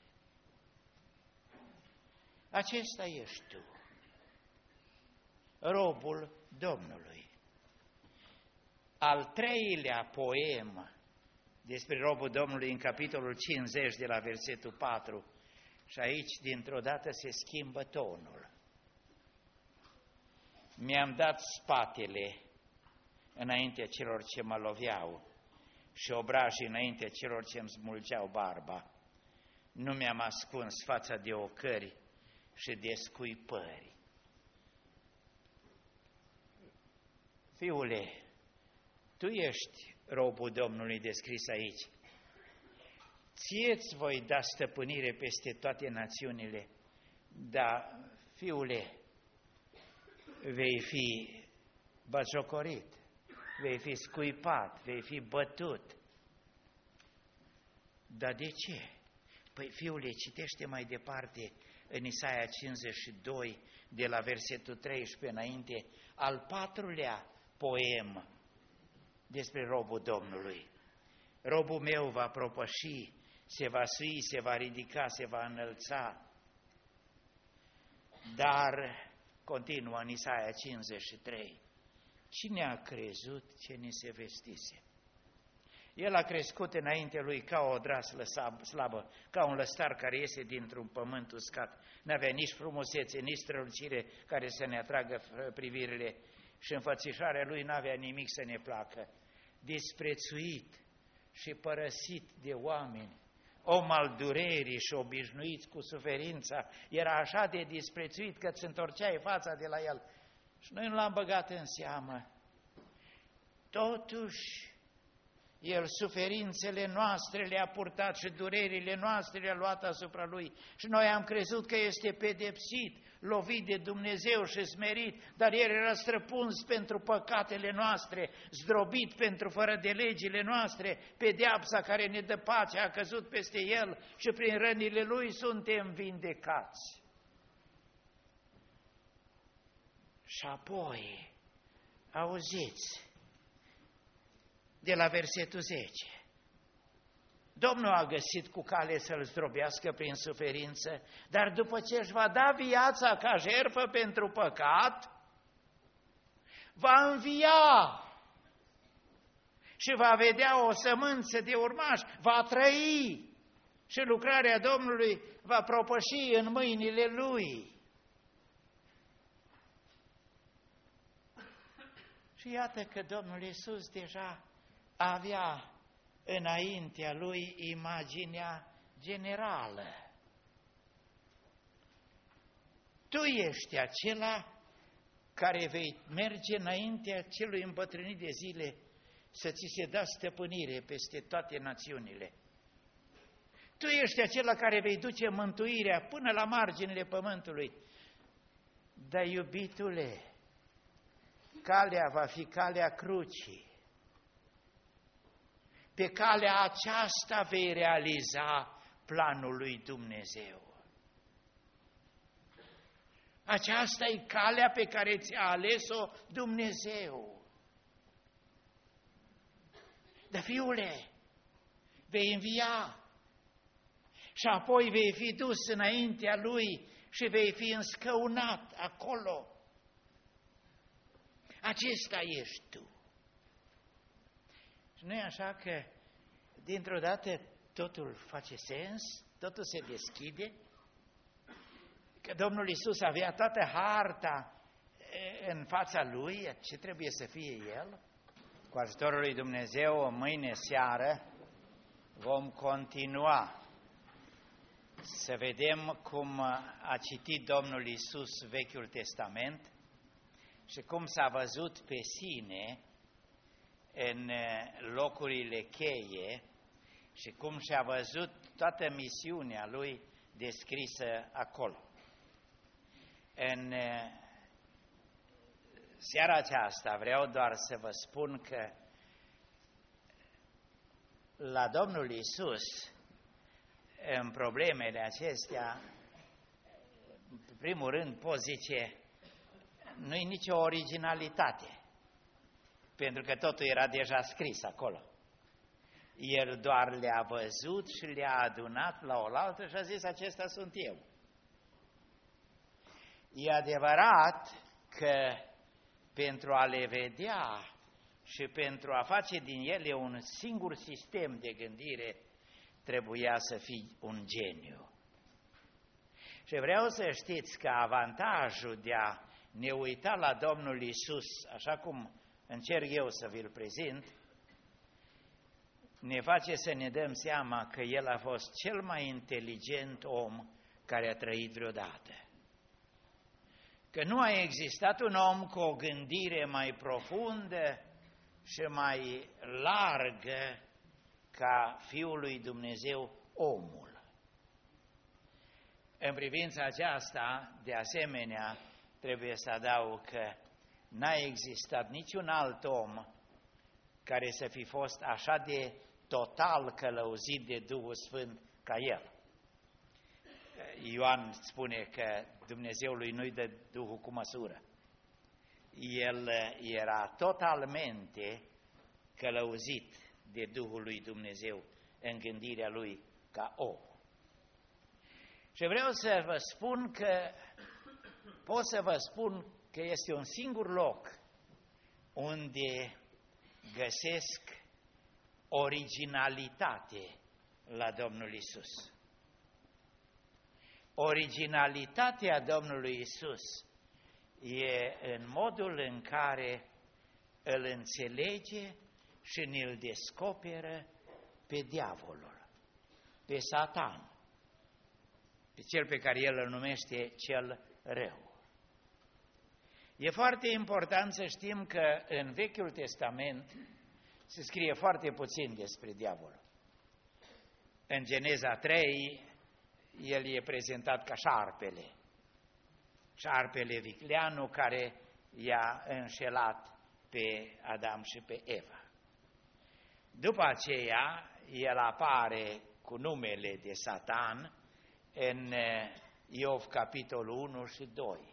Acesta ești tu, robul Domnului. Al treilea poem despre robul Domnului în capitolul cincizeci de la versetul patru. Și aici, dintr-o dată, se schimbă tonul. Mi-am dat spatele înaintea celor ce mă loveau și obrajii înaintea celor ce îmi smulgeau barba. Nu mi-am ascuns fața de ocări și de scuipări. Fiule, tu ești robul Domnului descris aici. Ție-ți voi da stăpânire peste toate națiunile, dar, fiule, vei fi batjocorit, vei fi scuipat, vei fi bătut. Dar de ce? Păi, fiule, citește mai departe în Isaia cincizeci și doi, de la versetul treisprezece înainte, al patrulea poem despre robul Domnului. Robul meu va propăși, se va sui, se va ridica, se va înălța. Dar, continuă în Isaia cincizeci și trei, cine a crezut ce ni se vestise? El a crescut înainte lui ca o odraslă slabă, ca un lăstar care iese dintr-un pământ uscat. N-avea nici frumusețe, nici strălucire care să ne atragă privirile și înfățișarea lui n-avea nimic să ne placă. Disprețuit și părăsit de oameni, om al durerii și obișnuit cu suferința, era așa de disprețuit că îți întorceai fața de la el. Și noi nu l-am băgat în seamă. Totuși, el suferințele noastre le-a purtat și durerile noastre le-a luat asupra lui. Și noi am crezut că este pedepsit, lovit de Dumnezeu și smerit, dar el era străpuns pentru păcatele noastre, zdrobit pentru fără de legile noastre, pedeapsa care ne dă pace a căzut peste el și prin rănile lui suntem vindecați. Și apoi, auziți, de la versetul zece. Domnul a găsit cu cale să-l zdrobească prin suferință, dar după ce își va da viața ca jertfă pentru păcat, va învia și va vedea o sămânță de urmaș, va trăi și lucrarea Domnului va propăși în mâinile lui. Și iată că Domnul Iisus deja avea înaintea lui imaginea generală. Tu ești acela care vei merge înaintea celui îmbătrânit de zile să ți se dea stăpânire peste toate națiunile. Tu ești acela care vei duce mântuirea până la marginile pământului. Dar, iubitule, calea va fi calea crucii. Pe calea aceasta vei realiza planul lui Dumnezeu. Aceasta e calea pe care ți-a ales-o Dumnezeu. Dar, fiule, vei învia și apoi vei fi dus înaintea lui și vei fi înscăunat acolo. Acesta ești tu. Și nu e așa că dintr-o dată totul face sens, totul se deschide, că Domnul Iisus avea toată harta în fața lui, ce trebuie să fie el. Cu ajutorul lui Dumnezeu, mâine seară vom continua să vedem cum a citit Domnul Iisus Vechiul Testament și cum s-a văzut pe sine în locurile cheie și cum și-a văzut toată misiunea lui descrisă acolo. În seara aceasta vreau doar să vă spun că la Domnul Iisus, în problemele acestea, în primul rând, pot zice, nu-i nicio originalitate, pentru că totul era deja scris acolo. El doar le-a văzut și le-a adunat la oaltă și a zis, acesta sunt eu. E adevărat că pentru a le vedea și pentru a face din ele un singur sistem de gândire, trebuia să fii un geniu. Și vreau să știți că avantajul de a ne uita la Domnul Iisus, așa cum încerc eu să vi-l prezint, ne face să ne dăm seama că El a fost cel mai inteligent om care a trăit vreodată. Că nu a existat un om cu o gândire mai profundă și mai largă ca Fiul lui Dumnezeu, omul. În privința aceasta, de asemenea, trebuie să adaug că n-a existat niciun alt om care să fi fost așa de total călăuzit de Duhul Sfânt ca el. Ioan spune că Dumnezeului nu-i dă Duhul cu măsură. El era totalmente călăuzit de Duhul lui Dumnezeu în gândirea lui ca om. Și vreau să vă spun că, pot să vă spun că este un singur loc unde găsesc originalitate la Domnul Iisus. Originalitatea Domnului Iisus e în modul în care îl înțelege și ne-l descoperă pe diavolul, pe Satan, pe cel pe care el îl numește cel rău. E foarte important să știm că în Vechiul Testament se scrie foarte puțin despre diavol. În Geneza trei, el e prezentat ca șarpele, șarpele vicleanu care i-a înșelat pe Adam și pe Eva. După aceea, el apare cu numele de Satan în Iov capitolul unu și doi.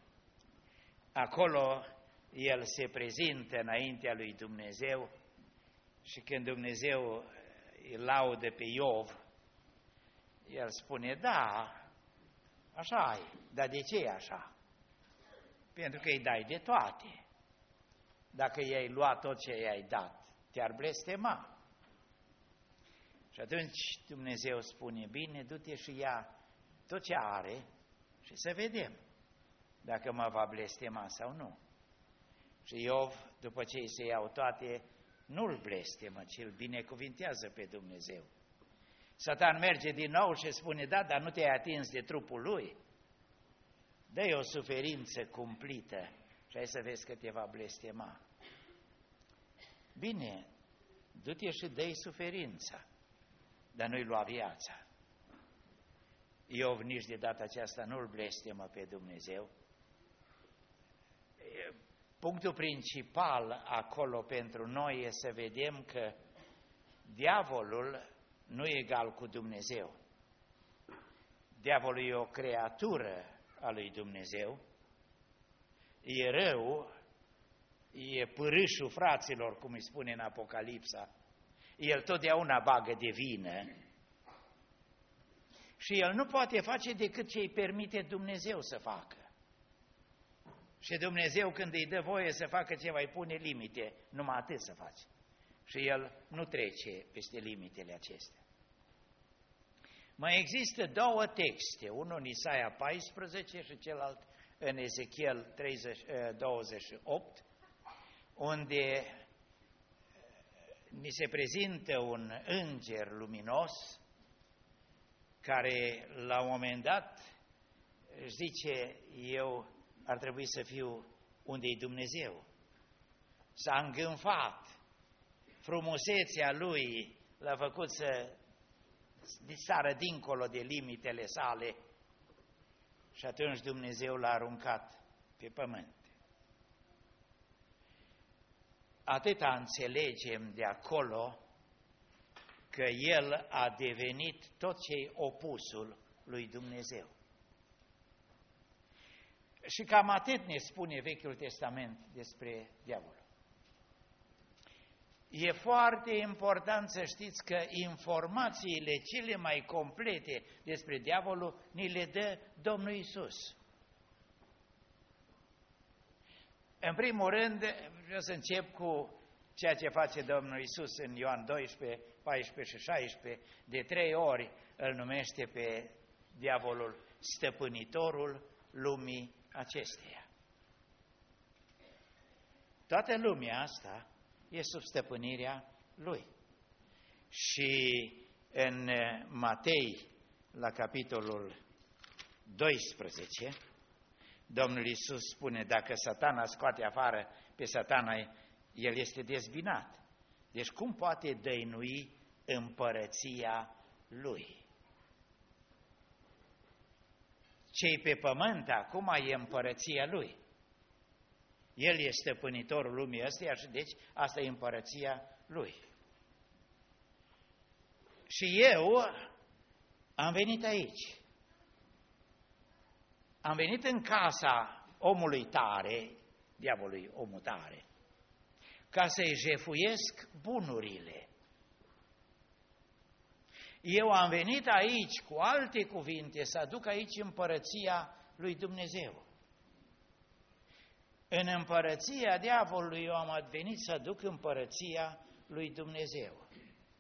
Acolo el se prezintă înaintea lui Dumnezeu și când Dumnezeu îl laudă pe Iov, el spune, da, așa e, dar de ce e așa? Pentru că îi dai de toate. Dacă i-ai luat tot ce i-ai dat, te-ar blestema. Și atunci Dumnezeu spune, bine, du-te și ia tot ce are și să vedem dacă mă va blestema sau nu. Și Iov, după ce îi se iau toate, nu-l blestemă, ci îl binecuvintează pe Dumnezeu. Satan merge din nou și spune, da, dar nu te-ai atins de trupul lui. Dă-i o suferință cumplită și hai să vezi că te va blestema. Bine, du-te și dă-i suferința, dar nu-i lua viața. Iov nici de data aceasta nu-l blestemă pe Dumnezeu. Punctul principal acolo pentru noi e să vedem că diavolul nu e egal cu Dumnezeu. Diavolul e o creatură a lui Dumnezeu, e rău, e pârâșul fraților, cum îi spune în Apocalipsa, el totdeauna bagă de vină și el nu poate face decât ce îi permite Dumnezeu să facă. Și Dumnezeu când îi dă voie să facă ceva, îi pune limite, numai atât să faci. Și el nu trece peste limitele acestea. Mai există două texte, unul în Isaia paisprezece și celălalt în Ezechiel douăzeci și opt, unde ni se prezintă un înger luminos care la un moment dat zice, eu ar trebui să fiu unde-i Dumnezeu. S-a îngânfat, frumusețea lui l-a făcut să sară dincolo de limitele sale și atunci Dumnezeu l-a aruncat pe pământ. Atâta înțelegem de acolo că el a devenit tot ce e opusul lui Dumnezeu. Și cam atât ne spune Vechiul Testament despre diavolul. E foarte important să știți că informațiile cele mai complete despre diavolul ni le dă Domnul Iisus. În primul rând, vreau să încep cu ceea ce face Domnul Iisus în Ioan doisprezece, paisprezece și șaisprezece, de trei ori îl numește pe diavolul stăpânitorul lumii acesteia. Toată lumea asta e sub stăpânirea lui. Și în Matei, la capitolul doisprezece, Domnul Iisus spune, dacă Satana scoate afară pe Satana, el este dezbinat. Deci cum poate dăinui împărăția lui? Ce-i pe pământ acum e împărăția lui. El este stăpânitorul lumii ăsteia și deci asta e împărăția lui. Și eu am venit aici. Am venit în casa omului tare, diavolului omul tare, ca să-i jefuiesc bunurile. Eu am venit aici, cu alte cuvinte, să aduc aici împărăția lui Dumnezeu. În împărăția diavolului eu am venit să aduc împărăția lui Dumnezeu.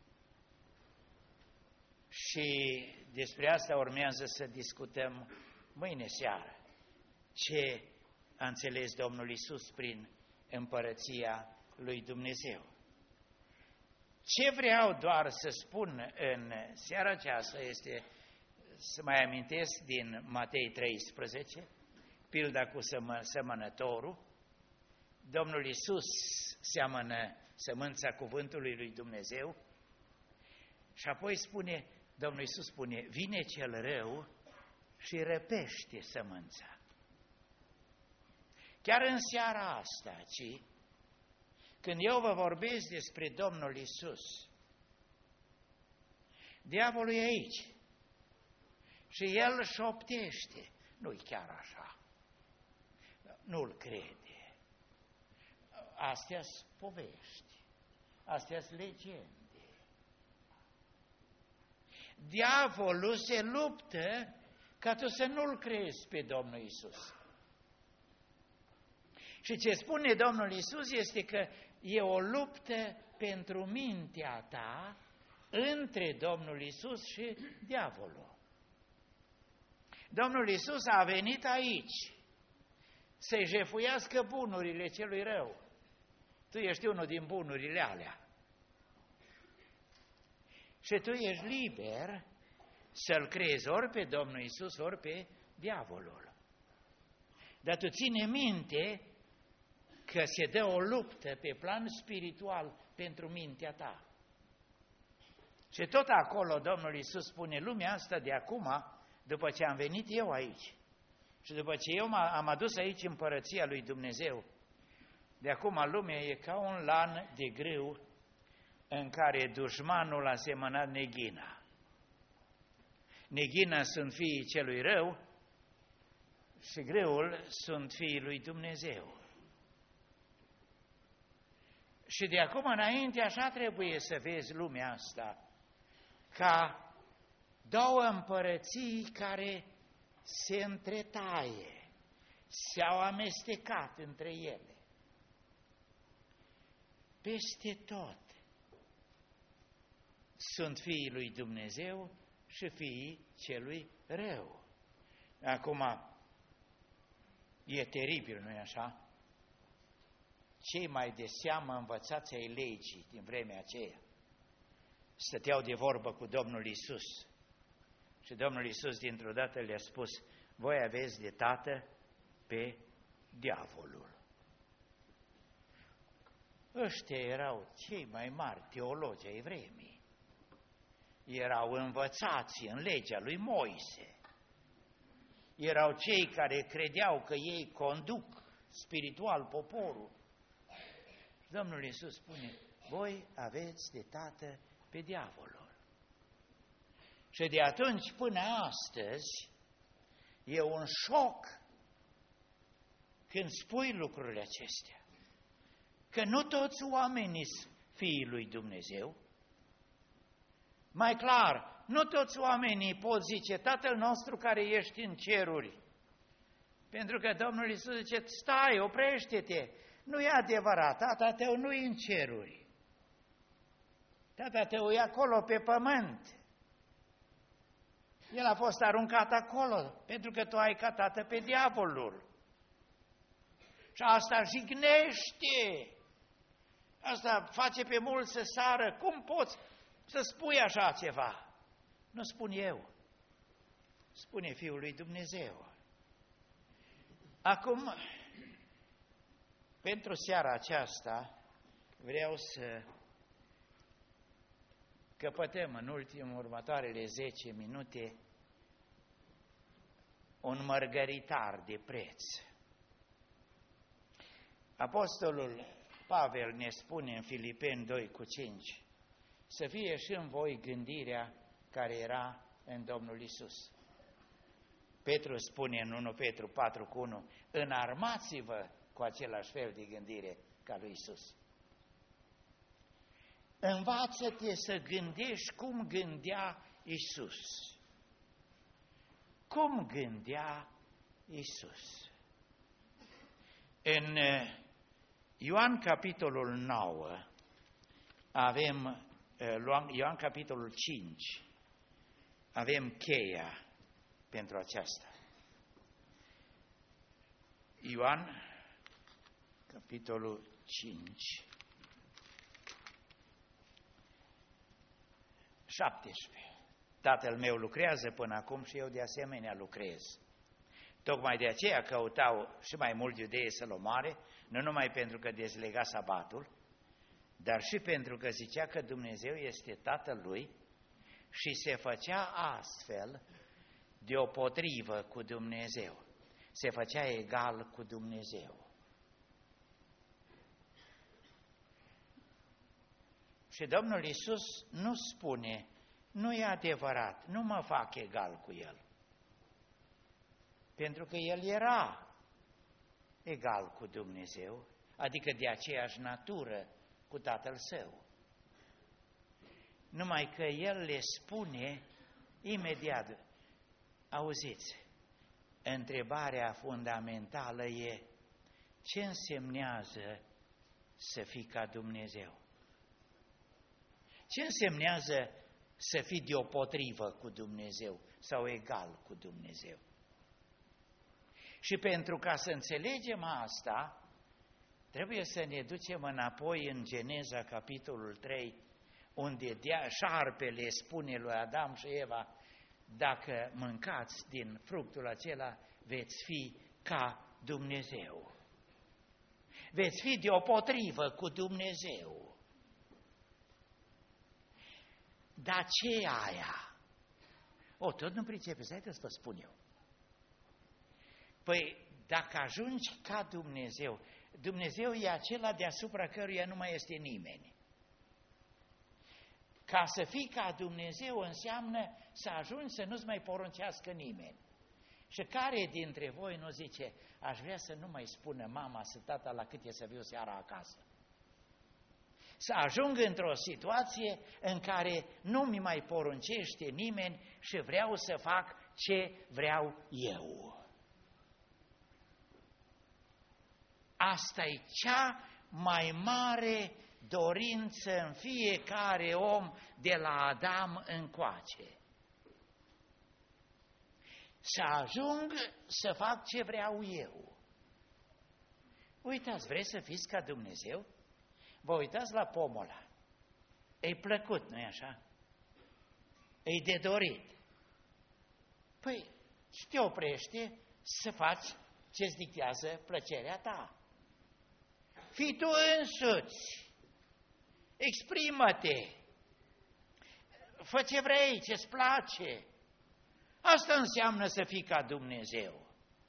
Și despre asta urmează să discutăm mâine seară. Ce a înțeles Domnul Iisus prin împărăția lui Dumnezeu? Ce vreau doar să spun în seara aceasta este să mai amintesc din Matei treisprezece, pilda cu semănătorul. Domnul Iisus seamănă sămânța cuvântului lui Dumnezeu și apoi spune, Domnul Iisus spune, vine cel rău și răpește sămânța. Chiar în seara asta, ci, când eu vă vorbesc despre Domnul Iisus, diavolul e aici și el șoptește. Nu-i chiar așa. Nu-l crede. Astea-s povești. Astea-s legende. Diavolul se luptă ca tu să nu-l crezi pe Domnul Iisus. Și ce spune Domnul Iisus este că e o luptă pentru mintea ta între Domnul Iisus și diavolul. Domnul Iisus a venit aici să-i jefuiască bunurile celui rău. Tu ești unul din bunurile alea. Și tu ești liber să-l crezi ori pe Domnul Iisus, ori pe diavolul. Dar tu ține minte că se dă o luptă pe plan spiritual pentru mintea ta. Și tot acolo Domnul Iisus spune, lumea asta de acum, după ce am venit eu aici și după ce eu am adus aici împărăția lui Dumnezeu, de acum lumea e ca un lan de grâu în care dușmanul a semănat neghina. Neghina sunt fiii celui rău și grâul sunt fiii lui Dumnezeu. Și de acum înainte așa trebuie să vezi lumea asta, ca două împărății care se întretaie, s-au amestecat între ele. Peste tot sunt fiii lui Dumnezeu și fiii celui rău. Acum, e teribil, nu-i așa? Cei mai de seamă învățați ai legii din vremea aceea stăteau de vorbă cu Domnul Iisus. Și Domnul Iisus dintr-o dată le-a spus, voi aveți de tată pe diavolul. Ăștia erau cei mai mari teologi ai vremii. Erau învățați în legea lui Moise. Erau cei care credeau că ei conduc spiritual poporul. Domnul Iisus spune, voi aveți de tată pe diavolul. Și de atunci până astăzi e un șoc când spui lucrurile acestea. Că nu toți oamenii sunt fiii lui Dumnezeu. Mai clar, nu toți oamenii pot zice, Tatăl nostru care ești în ceruri. Pentru că Domnul Iisus zice, stai, oprește-te, nu e adevărat, Tata tău nu e în ceruri. Tata tău e acolo pe pământ. El a fost aruncat acolo, pentru că tu ai ca tată pe diavolul. Și asta jignește, asta face pe mulți să sară. Cum poți să spui așa ceva? Nu spun eu, spune Fiul lui Dumnezeu. Acum, pentru seara aceasta, vreau să căpătăm în ultimul, următoarele zece minute un mărgăritar de preț. Apostolul Pavel ne spune în Filipeni doi cu cinci, să fie și în voi gândirea care era în Domnul Iisus. Petru spune în unu Petru patru cu unu, înarmați-vă cu același fel de gândire ca lui Iisus. Învață-te să gândești cum gândea Iisus. Cum gândea Iisus? În Ioan capitolul nouă, avem, Ioan capitolul cinci, avem cheia pentru aceasta. Ioan capitolul cinci, șaptesprezece. Tatăl meu lucrează până acum și eu de asemenea lucrez. Tocmai de aceea căutau și mai mult iudeii să-l omoare, nu numai pentru că dezlega sabatul, dar și pentru că zicea că Dumnezeu este Tatăl lui și se făcea astfel deopotrivă cu Dumnezeu. Se făcea egal cu Dumnezeu. Și Domnul Iisus nu spune, nu e adevărat, nu mă fac egal cu El. Pentru că El era egal cu Dumnezeu, adică de aceeași natură cu Tatăl Său. Numai că El le spune imediat, auziți, întrebarea fundamentală e, ce însemnează să fii ca Dumnezeu? Ce însemnează să fii deopotrivă cu Dumnezeu sau egal cu Dumnezeu? Și pentru ca să înțelegem asta, trebuie să ne ducem înapoi în Geneza, capitolul trei, unde dea, șarpele spune lui Adam și Eva, dacă mâncați din fructul acela, veți fi ca Dumnezeu. Veți fi deopotrivă cu Dumnezeu. Dar ce e aia? O, tot nu pricepeți, hai să vă spun eu. Păi, dacă ajungi ca Dumnezeu, Dumnezeu e acela deasupra căruia nu mai este nimeni. Ca să fii ca Dumnezeu înseamnă să ajungi să nu-ți mai poruncească nimeni. Și care dintre voi nu zice, aș vrea să nu mai spună mama să tata la cât e să viu seara acasă? Să ajung într-o situație în care nu mi mai poruncește nimeni și vreau să fac ce vreau eu. Asta e cea mai mare dorință în fiecare om de la Adam încoace. Să ajung să fac ce vreau eu. Uitați, vreți să fiți ca Dumnezeu? Vă uitați la pomul ăla. E plăcut, nu-i așa? E de dorit. Păi, și te oprește să faci ce-ți dictează plăcerea ta. Fii tu însuți. Exprimă-te. Fă ce vrei, ce-ți place. Asta înseamnă să fii ca Dumnezeu.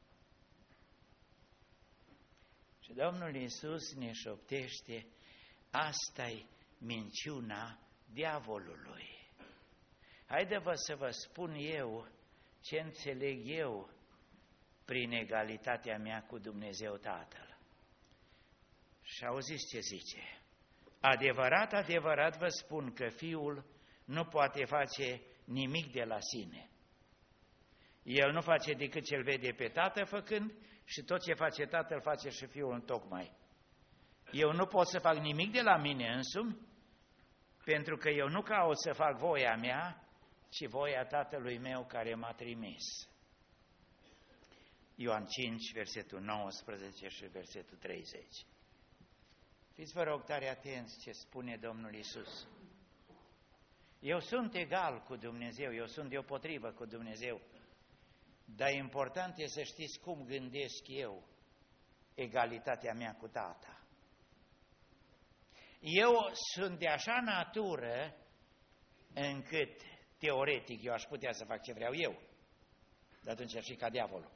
Și Domnul Iisus ne șoptește, asta-i minciuna diavolului. Haide-vă să vă spun eu ce înțeleg eu prin egalitatea mea cu Dumnezeu Tatăl. Și auziți ce zice? Adevărat, adevărat vă spun că Fiul nu poate face nimic de la sine. El nu face decât ce-L vede pe Tatăl făcând și tot ce face Tatăl face și Fiul întocmai. Eu nu pot să fac nimic de la mine însumi, pentru că eu nu caut să fac voia mea, ci voia Tatălui meu care m-a trimis. Ioan cinci, versetul nouăsprezece și versetul treizeci. Fiți vă rog tare atenți ce spune Domnul Iisus. Eu sunt egal cu Dumnezeu, eu sunt deopotrivă cu Dumnezeu, dar important e să știți cum gândesc eu egalitatea mea cu Tata. Eu sunt de așa natură încât, teoretic, eu aș putea să fac ce vreau eu, dar atunci ar fi ca diavolul.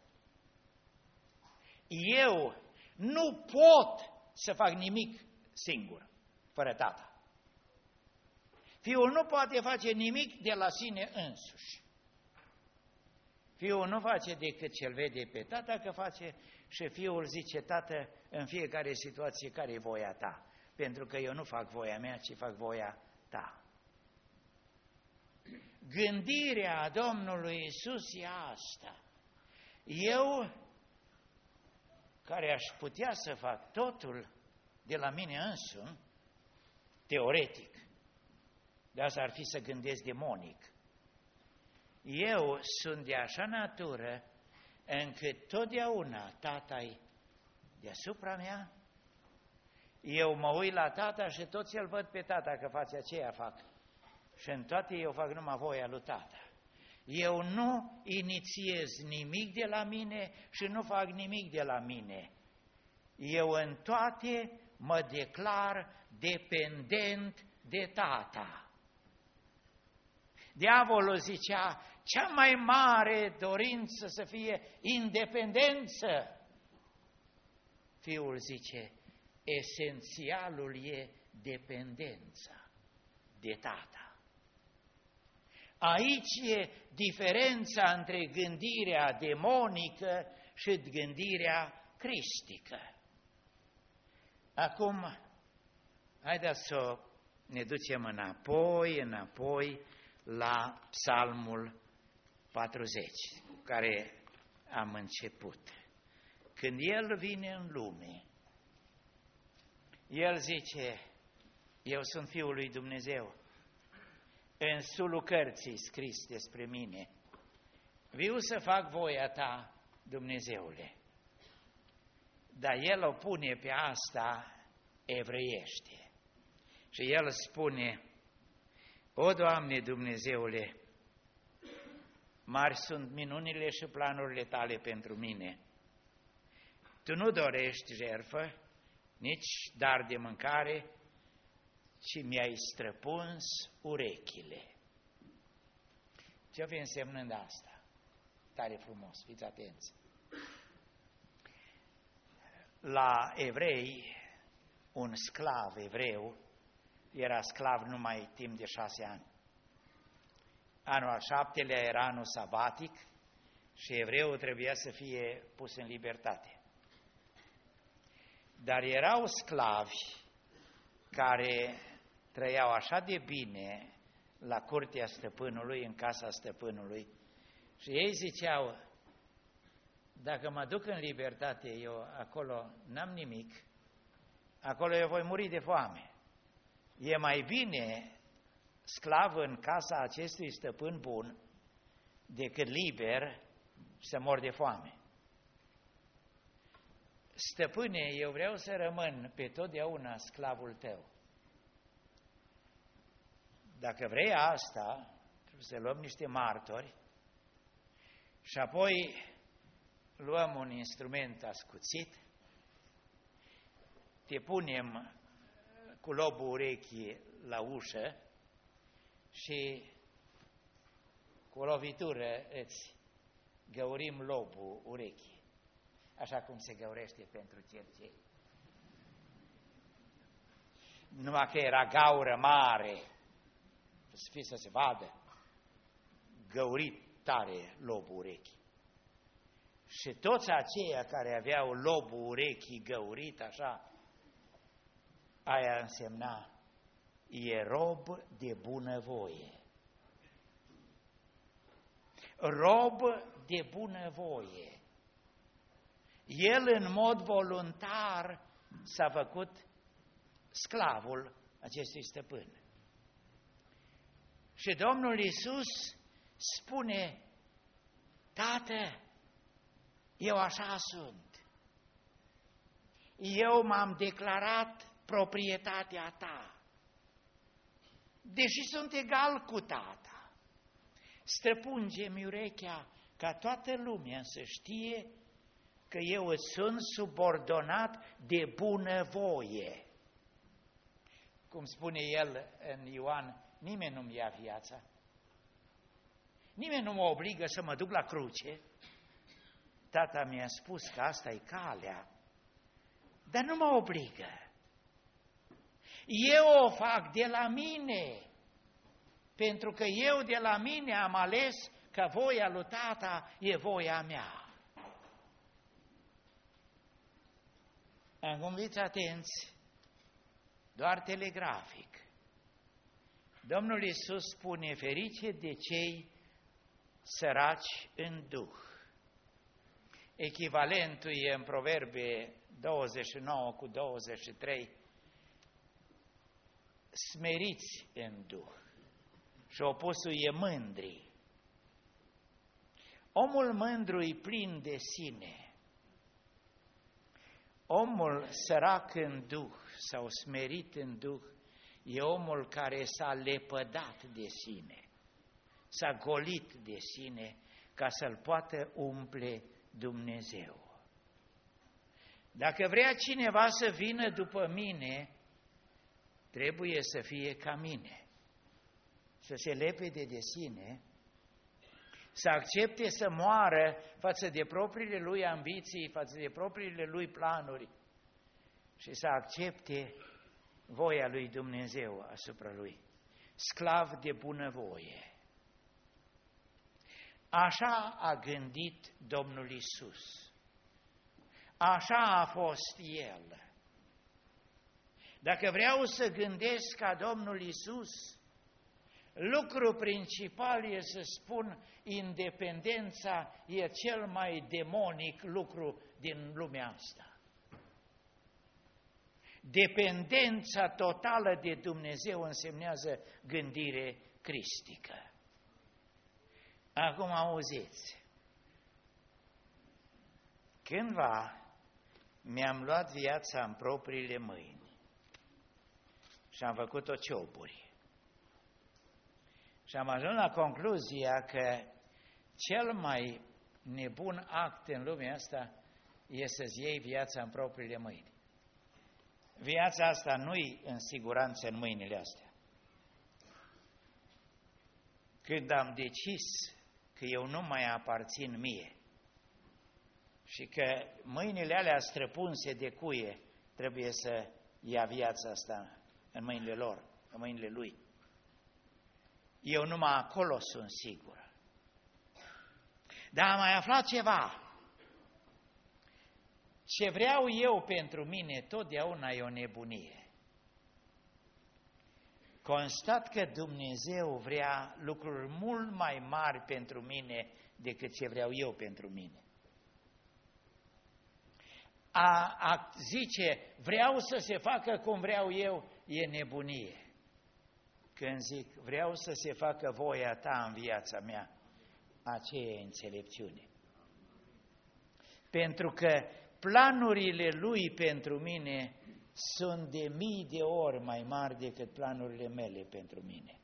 Eu nu pot să fac nimic singur, fără Tata. Fiul nu poate face nimic de la sine însuși. Fiul nu face decât ce-L vede pe Tata că face și Fiul zice, Tată, în fiecare situație, care e voia Ta? Pentru că eu nu fac voia mea, ci fac voia Ta. Gândirea Domnului Iisus e asta. Eu, care aș putea să fac totul de la mine însumi, teoretic, de asta ar fi să gândesc demonic, eu sunt de așa natură încât totdeauna Tata-i deasupra mea, eu mă uit la Tata și toți îl văd pe Tata că face aceea fac. Și în toate eu fac numai voia lui Tata. Eu nu inițiez nimic de la mine și nu fac nimic de la mine. Eu în toate mă declar dependent de Tata. Diavolul zicea, cea mai mare dorință să fie independență. Fiul zice, esențialul e dependența de Tata. Aici e diferența între gândirea demonică și gândirea cristică. Acum, haideți să ne ducem înapoi, înapoi la Psalmul patruzeci, cu care am început. Când El vine în lume, El zice, eu sunt Fiul lui Dumnezeu. În sulul cărții scris despre mine, viu să fac voia Ta, Dumnezeule. Dar El o pune pe asta evreiește. Și El spune, o, Doamne Dumnezeule, mari sunt minunile și planurile Tale pentru mine. Tu nu dorești jertfă, nici dar de mâncare, ci mi-ai străpuns urechile. Ce-o fi însemnând asta? Tare frumos, fiți atenți. La evrei, un sclav evreu era sclav numai timp de șase ani. Anul al șaptelea era anul sabatic și evreul trebuia să fie pus în libertate. Dar erau sclavi care trăiau așa de bine la curtea stăpânului, în casa stăpânului, și ei ziceau, dacă mă duc în libertate, eu acolo n-am nimic, acolo eu voi muri de foame. E mai bine sclav în casa acestui stăpân bun decât liber să mor de foame. Stăpâne, eu vreau să rămân pe totdeauna sclavul tău. Dacă vrei asta, trebuie să luăm niște martori și apoi luăm un instrument ascuțit, te punem cu lobul urechii la ușă și cu o lovitură îți găurim lobul urechii, așa cum se găurește pentru cercei. Numai că era gaură mare, să fie să se vadă. găurit tare lobul urechii. Și toți aceia care aveau lobul urechii găurit așa, aia însemna, e rob de bunăvoie. Rob de bunăvoie. El în mod voluntar s-a făcut sclavul acestui stăpân. Și Domnul Iisus spune, Tată, eu așa sunt. Eu m-am declarat proprietatea ta. Deși sunt egal cu tata, străpunge-mi urechea ca toată lumea să știe că eu îți sunt subordonat de bunăvoie. Cum spune el în Ioan, nimeni nu-mi ia viața. Nimeni nu mă obligă să mă duc la cruce. Tata mi-a spus că asta e calea, dar nu mă obligă. Eu o fac de la mine, pentru că eu de la mine am ales că voia lui tata e voia mea. Acum fiți atenți, doar telegrafic. Domnul Iisus spune, ferice de cei săraci în duh. Echivalentul e în Proverbe douăzeci și nouă cu douăzeci și trei, smeriți în duh. Și opusul e mândri. Omul mândru e plin de sine. Omul sărac în duh sau smerit în duh e omul care s-a lepădat de sine, s-a golit de sine ca să-l poată umple Dumnezeu. Dacă vrea cineva să vină după mine, trebuie să fie ca mine, să se lepede de sine, să accepte să moară față de propriile lui ambiții, față de propriile lui planuri și să accepte voia lui Dumnezeu asupra lui, sclav de bunăvoie. Așa a gândit Domnul Iisus. Așa a fost El. Dacă vreau să gândesc ca Domnul Iisus, lucru principal e să spun, independența e cel mai demonic lucru din lumea asta. Dependența totală de Dumnezeu însemnează gândire cristică. Acum auziți, cândva mi-am luat viața în propriile mâini și am făcut-o cioburi. Și am ajuns la concluzia că cel mai nebun act în lumea asta e să-ți iei viața în propriile mâini. Viața asta nu-i în siguranță în mâinile astea. Când am decis că eu nu mai aparțin mie și că mâinile alea străpunse de cuie trebuie să ia viața asta în mâinile lor, în mâinile lui, eu numai acolo sunt sigur. Dar am mai aflat ceva. Ce vreau eu pentru mine totdeauna e o nebunie. Constat că Dumnezeu vrea lucruri mult mai mari pentru mine decât ce vreau eu pentru mine. A, a zice, vreau să se facă cum vreau eu, e nebunie. Când zic, vreau să se facă voia ta în viața mea, aceea e înțelepciune. Pentru că planurile lui pentru mine sunt de mii de ori mai mari decât planurile mele pentru mine.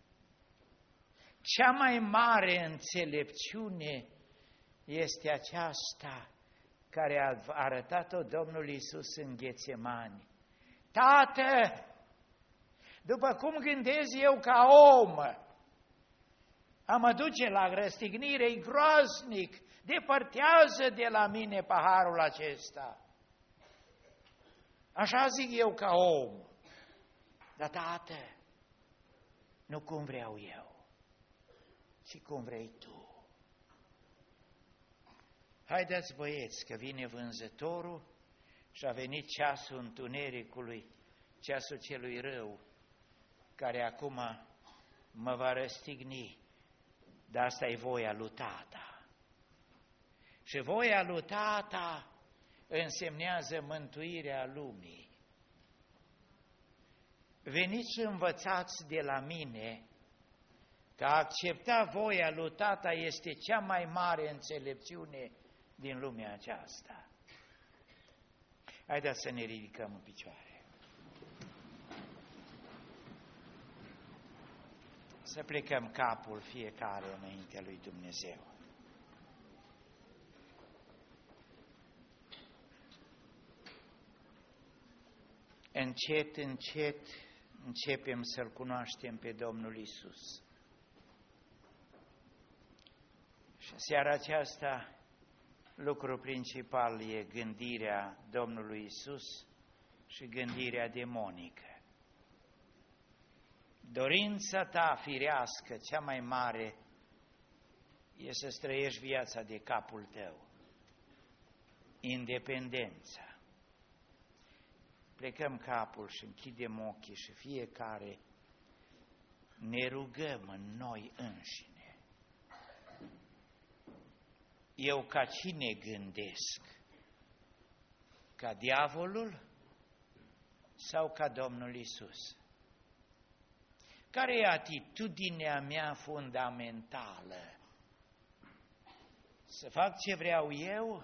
Cea mai mare înțelepciune este aceasta care a arătat-o Domnul Iisus în Ghețemani. Tată, după cum gândesc eu ca om, a mă duce la răstignire, e groaznic, depărtează de la mine paharul acesta. Așa zic eu ca om. Dar, Tată, nu cum vreau eu, ci cum vrei Tu. Haideți, băieți, că vine vânzătorul și a venit ceasul întunericului, ceasul celui rău, care acum mă va răstigni, dar asta e voia lui Tata. Și voia lui Tata însemnează mântuirea lumii. Veniți și învățați de la mine că a accepta voia lui Tata este cea mai mare înțelepciune din lumea aceasta. Haideți să ne ridicăm în picioare. Să plecăm capul fiecare înaintea lui Dumnezeu. Încet, încet începem să-L cunoaștem pe Domnul Iisus. Și seara aceasta, lucrul principal e gândirea Domnului Iisus și gândirea demonică. Dorința ta firească, cea mai mare, e să trăiești viața de capul tău. Independența. Plecăm capul și închidem ochii și fiecare ne rugăm în noi înșine. Eu ca cine gândesc? Ca diavolul sau ca Domnul Iisus? Care e atitudinea mea fundamentală? Să fac ce vreau eu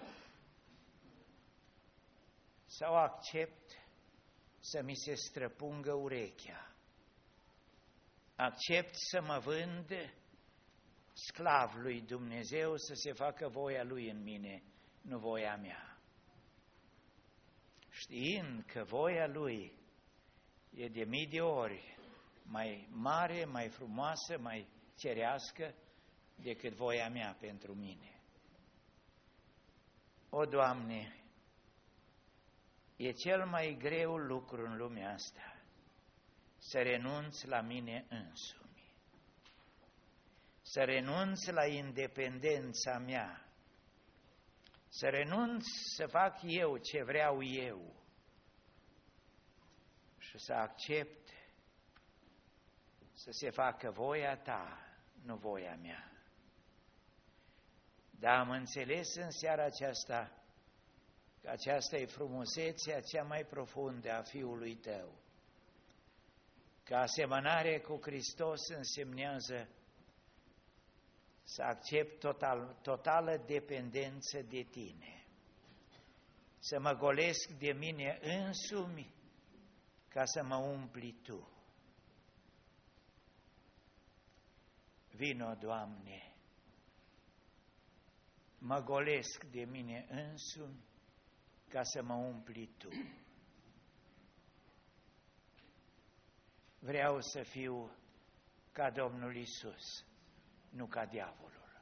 sau accept să mi se străpungă urechea? Accept să mă vând sclav lui Dumnezeu, să se facă voia Lui în mine, nu voia mea. Știind că voia Lui e de mii de ori mai mare, mai frumoasă, mai cerească decât voia mea pentru mine. O, Doamne, e cel mai greu lucru în lumea asta, să renunț la mine însumi, să renunț la independența mea, să renunț să fac eu ce vreau eu și să accept să se facă voia Ta, nu voia mea. Dar am înțeles în seara aceasta că aceasta e frumusețea cea mai profundă a Fiului Tău. Că asemănare cu Hristos însemnează să accept total, totală dependență de Tine, să mă golesc de mine însumi ca să mă umpli Tu. Vino, Doamne, mă golesc de mine însumi ca să mă umpli Tu. Vreau să fiu ca Domnul Iisus, nu ca diavolul.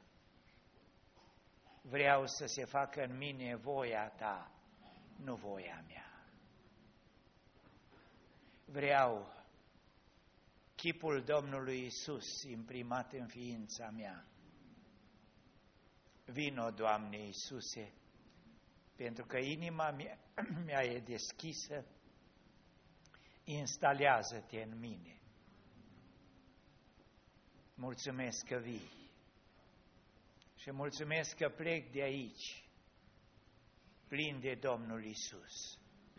Vreau să se facă în mine voia Ta, nu voia mea. Vreau chipul Domnului Iisus imprimat în ființa mea. Vino, Doamne Iisuse, pentru că inima mea, mea e deschisă, instalează-te în mine. Mulțumesc că vii și mulțumesc că plec de aici plin de Domnul Iisus.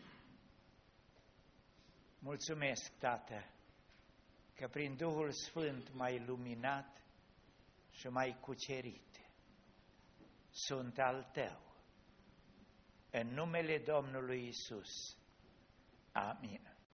Mulțumesc, Tată, că prin Duhul Sfânt m-ai luminat și m-ai cucerit. Sunt al Tău. În numele Domnului Iisus. Amin.